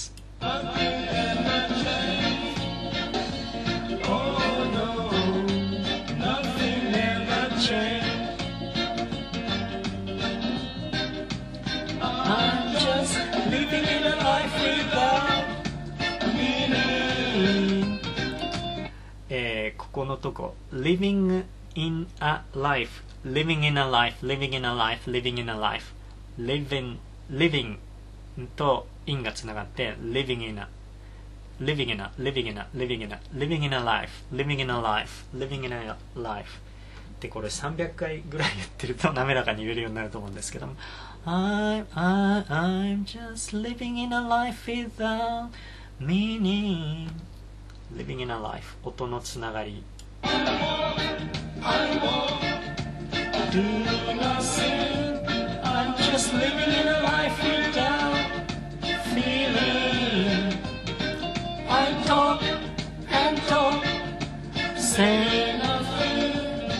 Speaker 2: えー、ここのとこ living in a life living in a life living in a life living in a life living living と in がつながって living in a living in a living in a living in a living in a life living in a life living in a life でこれさんびゃっかいぐらい言ってると滑らかに言えるようになると思うんですけども I'm, I, I'm just living in a life without meaning living in a life 音のつながり I won't do nothing I'm just living in a life without feeling I talk and talk say nothing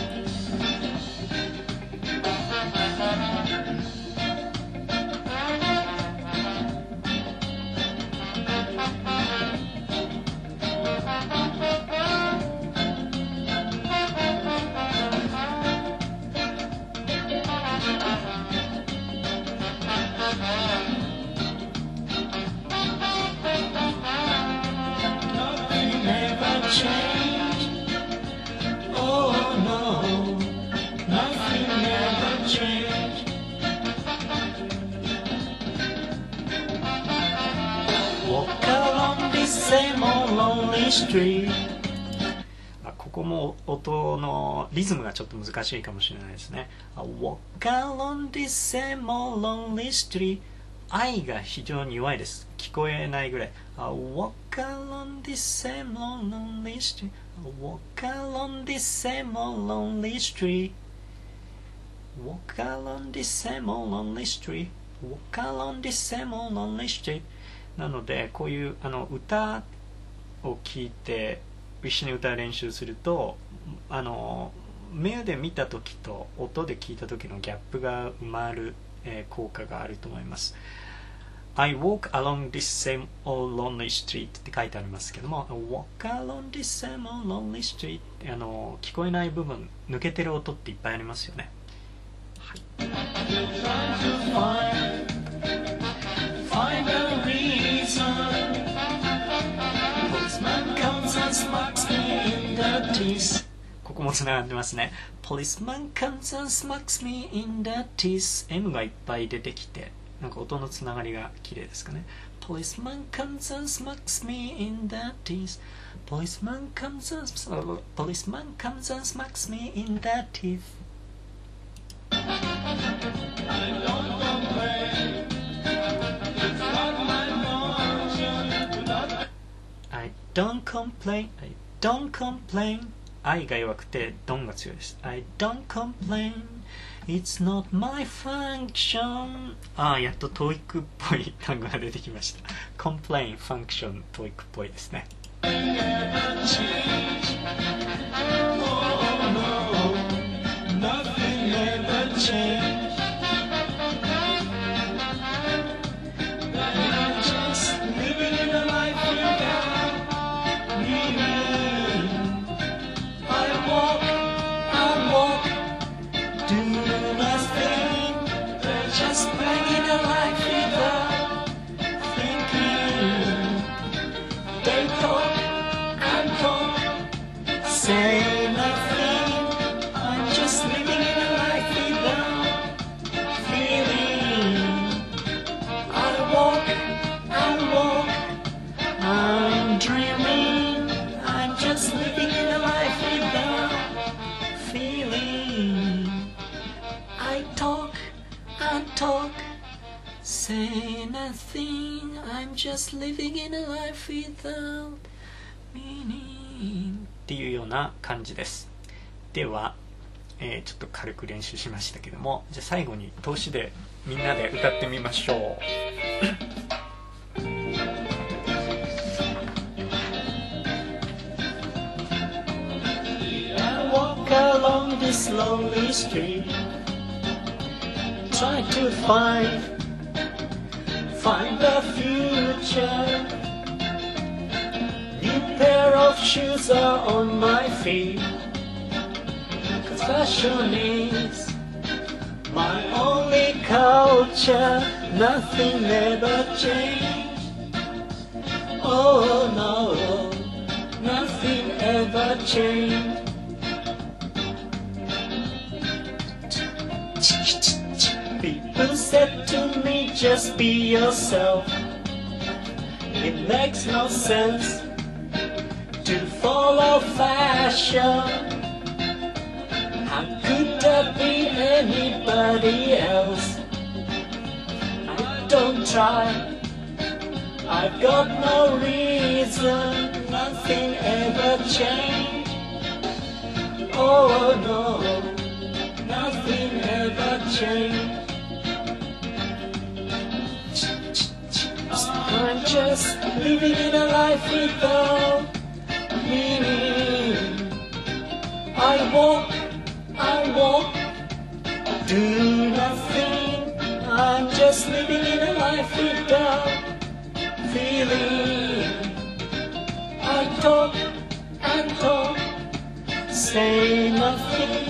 Speaker 2: Street ここも音のリズムがちょっと難しいかもしれないですね。I walk along this same old lonely street 愛が非常に弱いです。聞こえないぐらい I walk along this same old lonely street I walk along this same old lonely street Walk along this same old lonely street Walk along this same old lonely street なのでこういうあの歌を聞いて一緒に歌う練習するとあの目で見た時と音で聞いた時のギャップが埋まる、えー、効果があると思います。I walk along this same old lonely street って書いてありますけども I walk along this same old lonely street あの聞こえない部分抜けてる音っていっぱいありますよね。はい、Find a reason Policeman comes and smacks me in the teeth ここもつながってますね Policeman comes and smacks me in the teeth M がいっぱい出てきてなんか音のつながりが綺麗ですかね Policeman comes and smacks me in the teeth Policeman comes and Policeman comes and smacks me in the teeth I don't complain It's not my notion I don't complain I don't complain 愛が弱くてドンが強いです I don't complain It's not my function ああやっとトーイックっぽい単語が出てきました complain function トーイックっぽいですね Nothing ever change Say nothing I'm just living in a life without feeling I walk, I walk I'm dreaming I'm just living in a life without feeling I talk, I talk Say nothing I'm just living in a life without meaningっていうような感じです。ではえー、ちょっと軽く練習しましたけども、じゃあ最後に通しでみんなで歌ってみましょう。I walk along this lonely street, try to find find the future. New pair of shoes are on my feet, 'cause fashion is my only culture. Nothing ever changed. Oh no, nothing ever changed. People said to me, just be yourself. It makes no sense to follow fashion. How could I be anybody else? I don't try, I've got no reason. Nothing ever changed. Oh no, nothing ever changed. I'm just living in a life without meaning. I walk, I walk, do nothing. I'm just living in a life without feeling. I talk and talk, say nothing.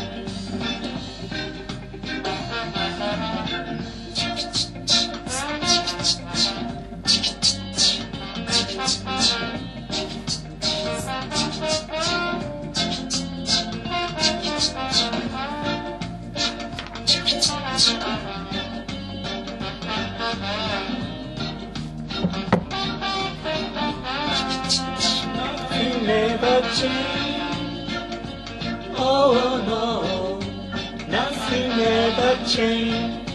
Speaker 2: Never change. Oh no, nothing ever change.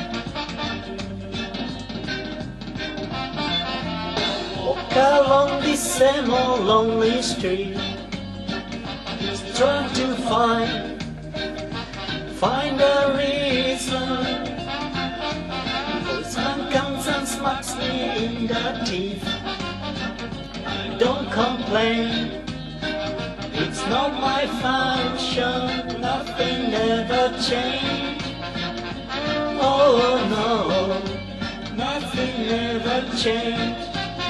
Speaker 2: Walk along this same old lonely street, just trying to find, find a reason. For some comes and smacks me in the teeth. Don't complain, it's not my function. Nothing ever changed. Oh no, nothing ever changed.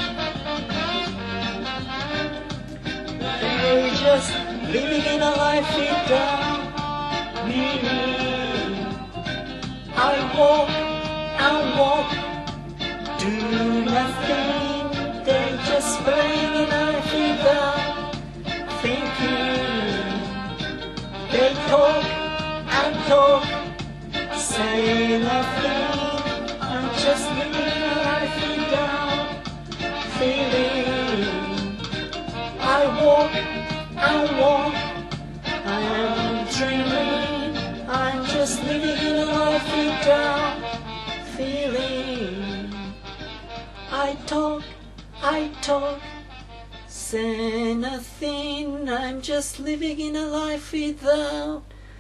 Speaker 2: They're just living in a life without meaning. I walk, I walk, do nothing. They're just playing in life without thinking. They talk and talk, say nothing. I'm just living a life without feeling. I walk, I walk, I am dreaming. I'm just living in a life without feeling. I talk, I talk, say nothing. I'm just living in a life without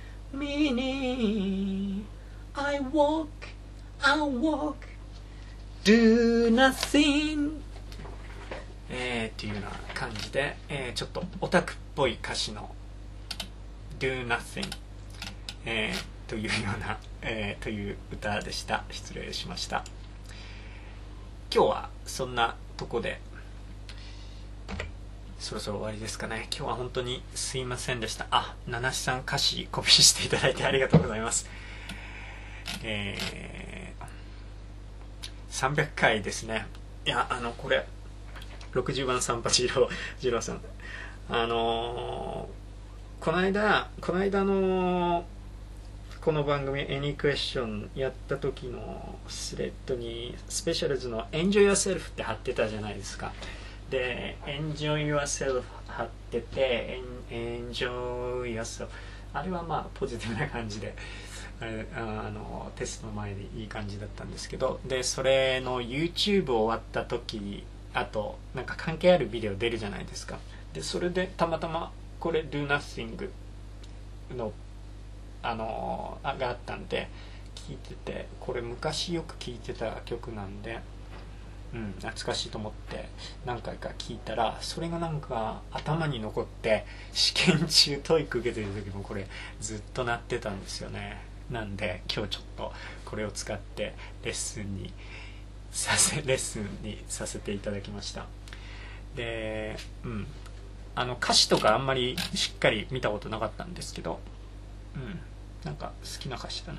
Speaker 2: meaning. I walk, I walk, do nothing. えー、っていうような感じで、えー、ちょっとオタクっぽい歌詞の Do nothing、えー、というような、えー、という歌でした。失礼しました。今日はそんなとこでそろそろ終わりですかね。今日は本当にすいませんでした。あ、七七さん歌詞コピーしていただいてありがとうございます。えー、さんびゃっかいですね。いや、あのこれろくじゅうばん散髪二郎二郎さん、あのー、この間この間のこの番組 Any Question やった時のスレッドにスペシャルズの Enjoy Yourself って貼ってたじゃないですか。で Enjoy Yourself 貼ってて Enjoy Yourself、 あれはまあポジティブな感じであのテストの前でいい感じだったんですけど、でそれの YouTube 終わった時、あとなんか関係あるビデオ出るじゃないですか。でそれでたまたまこれ Do Nothing のあのー、があったんで聴いてて、これ昔よく聴いてた曲なんで、うん、懐かしいと思って何回か聴いたら、それがなんか頭に残って、試験中トイック受けてる時もこれずっと鳴ってたんですよね。なんで今日ちょっとこれを使ってレッスンにさせレッスンにさせていただきました。で、うん、あの歌詞とかあんまりしっかり見たことなかったんですけど、うん、なんか好きな歌詞だな。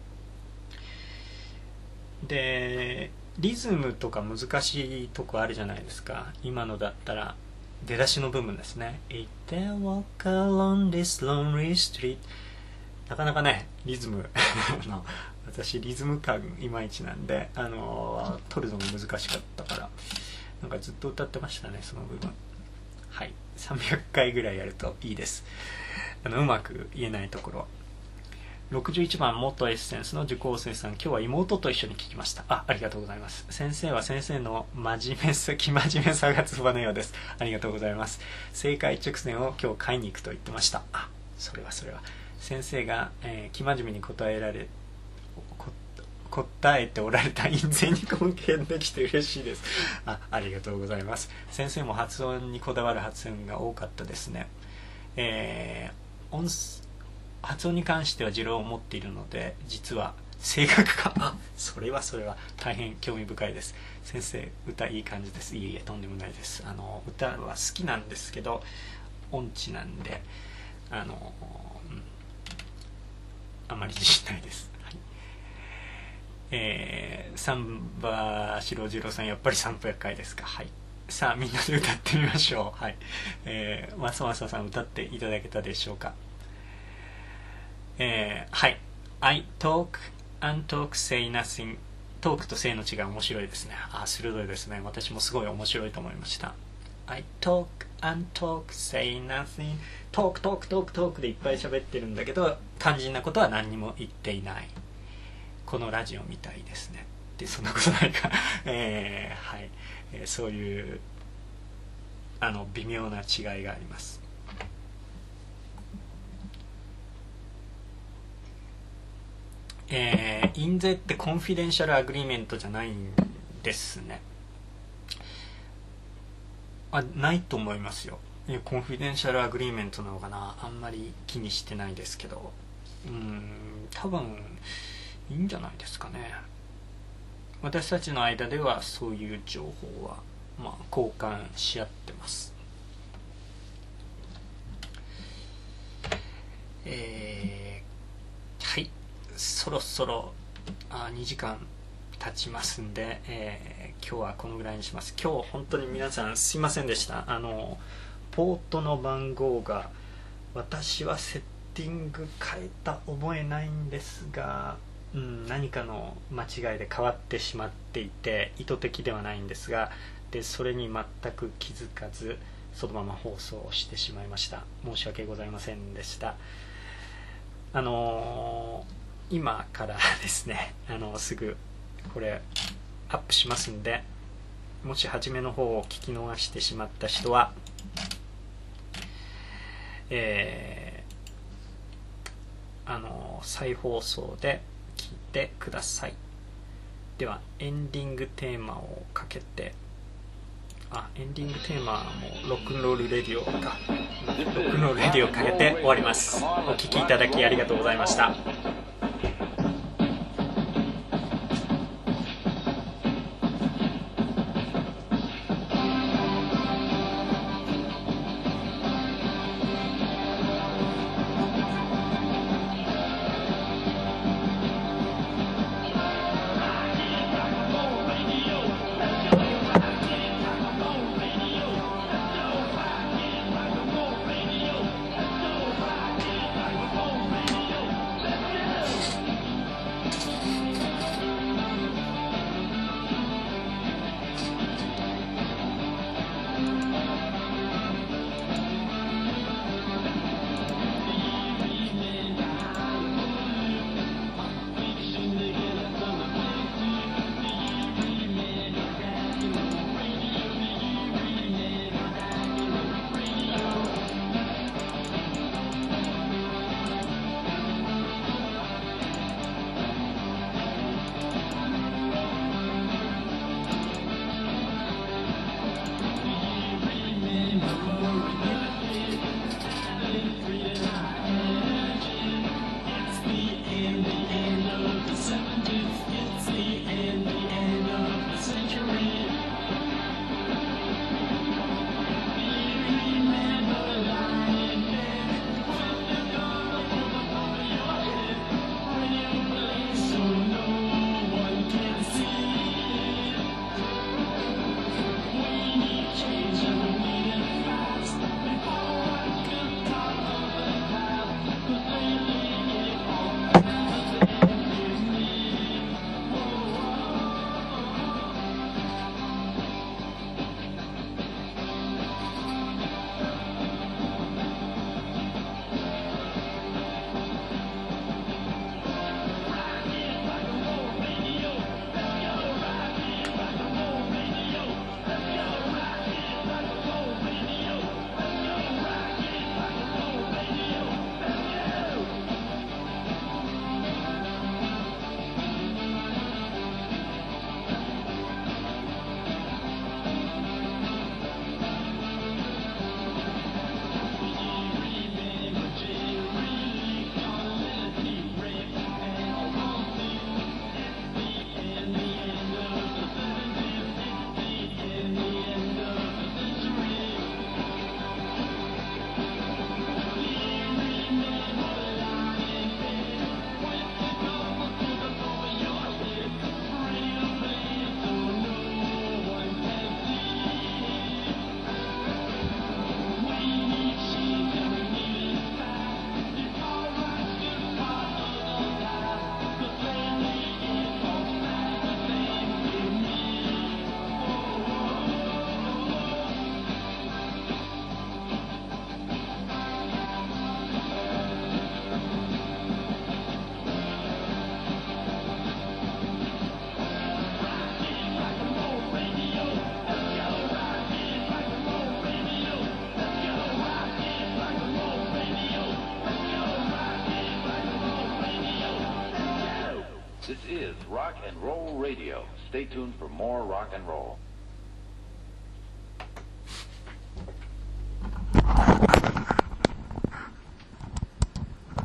Speaker 2: で、リズムとか難しいとこあるじゃないですか。今のだったら出だしの部分ですね。 If they walk along this lonely street、 なかなかねリズム私リズム感いまいちなんで、あのー、取るのが難しかったから、なんかずっと歌ってましたね、その部分。はい、さんびゃっかいぐらいやるといいです。あのうまく言えないところ。ろくじゅういちばん元エッセンスの受講生さん、今日は妹と一緒に聞きました。あ、ありがとうございます。先生は先生の真面目さ、生真面目さがつばのようです。ありがとうございます。正解直線を今日買いに行くと言ってました。あ、それはそれは先生が、えー、生真面目に答えられ答えておられた印税に貢献できて嬉しいです。あ、ありがとうございます。先生も発音にこだわる発音が多かったですね。えー、音発音に関しては持論を持っているので、実は声楽家、あ、それはそれは大変興味深いです。先生歌いい感じです。いえいえ、とんでもないです。あの歌は好きなんですけど音痴なんで、あの、うん、あまり自信ないです。はい、えー、サンバ四郎次郎さん、やっぱりさんびゃっかいですか。はい、さあみんなで歌ってみましょう。はい、えー、マサマサさん歌っていただけたでしょうか。えー、はい。I talk and talk, say nothing。 トークと say の違い面白いですね。あ、鋭いですね。私もすごい面白いと思いました。I talk and talk, say nothing。 トークトークトークトークでいっぱい喋ってるんだけど、肝心なことは何にも言っていない。このラジオみたいですね。で、そんなことないか。えー、はい、えー。そういうあの微妙な違いがあります。えー、印税ってコンフィデンシャルアグリーメントじゃないんですね。あ、ないと思いますよ。コンフィデンシャルアグリーメントなのかな、あんまり気にしてないですけど、うーん、多分いいんじゃないですかね。私たちの間ではそういう情報は、まあ、交換し合ってます。えー、はい、そろそろあにじかん経ちますんで、えー、今日はこのぐらいにします。今日本当に皆さんすいませんでした。あのポートの番号が、私はセッティング変えた覚えないんですが、うん、何かの間違いで変わってしまっていて、意図的ではないんですが、でそれに全く気づかずそのまま放送をしてしまいました。申し訳ございませんでした。あのー、今からですね、あのすぐこれアップしますんで、もし初めの方を聞き逃してしまった人は、えー、あの再放送で聞いてください。ではエンディングテーマをかけて、あ、エンディングテーマもロックンロールレディオか、ロックンロールレディオをかけて終わります。お聞きいただきありがとうございました。
Speaker 1: This is Rock and Roll Radio. Stay tuned for more rock and roll.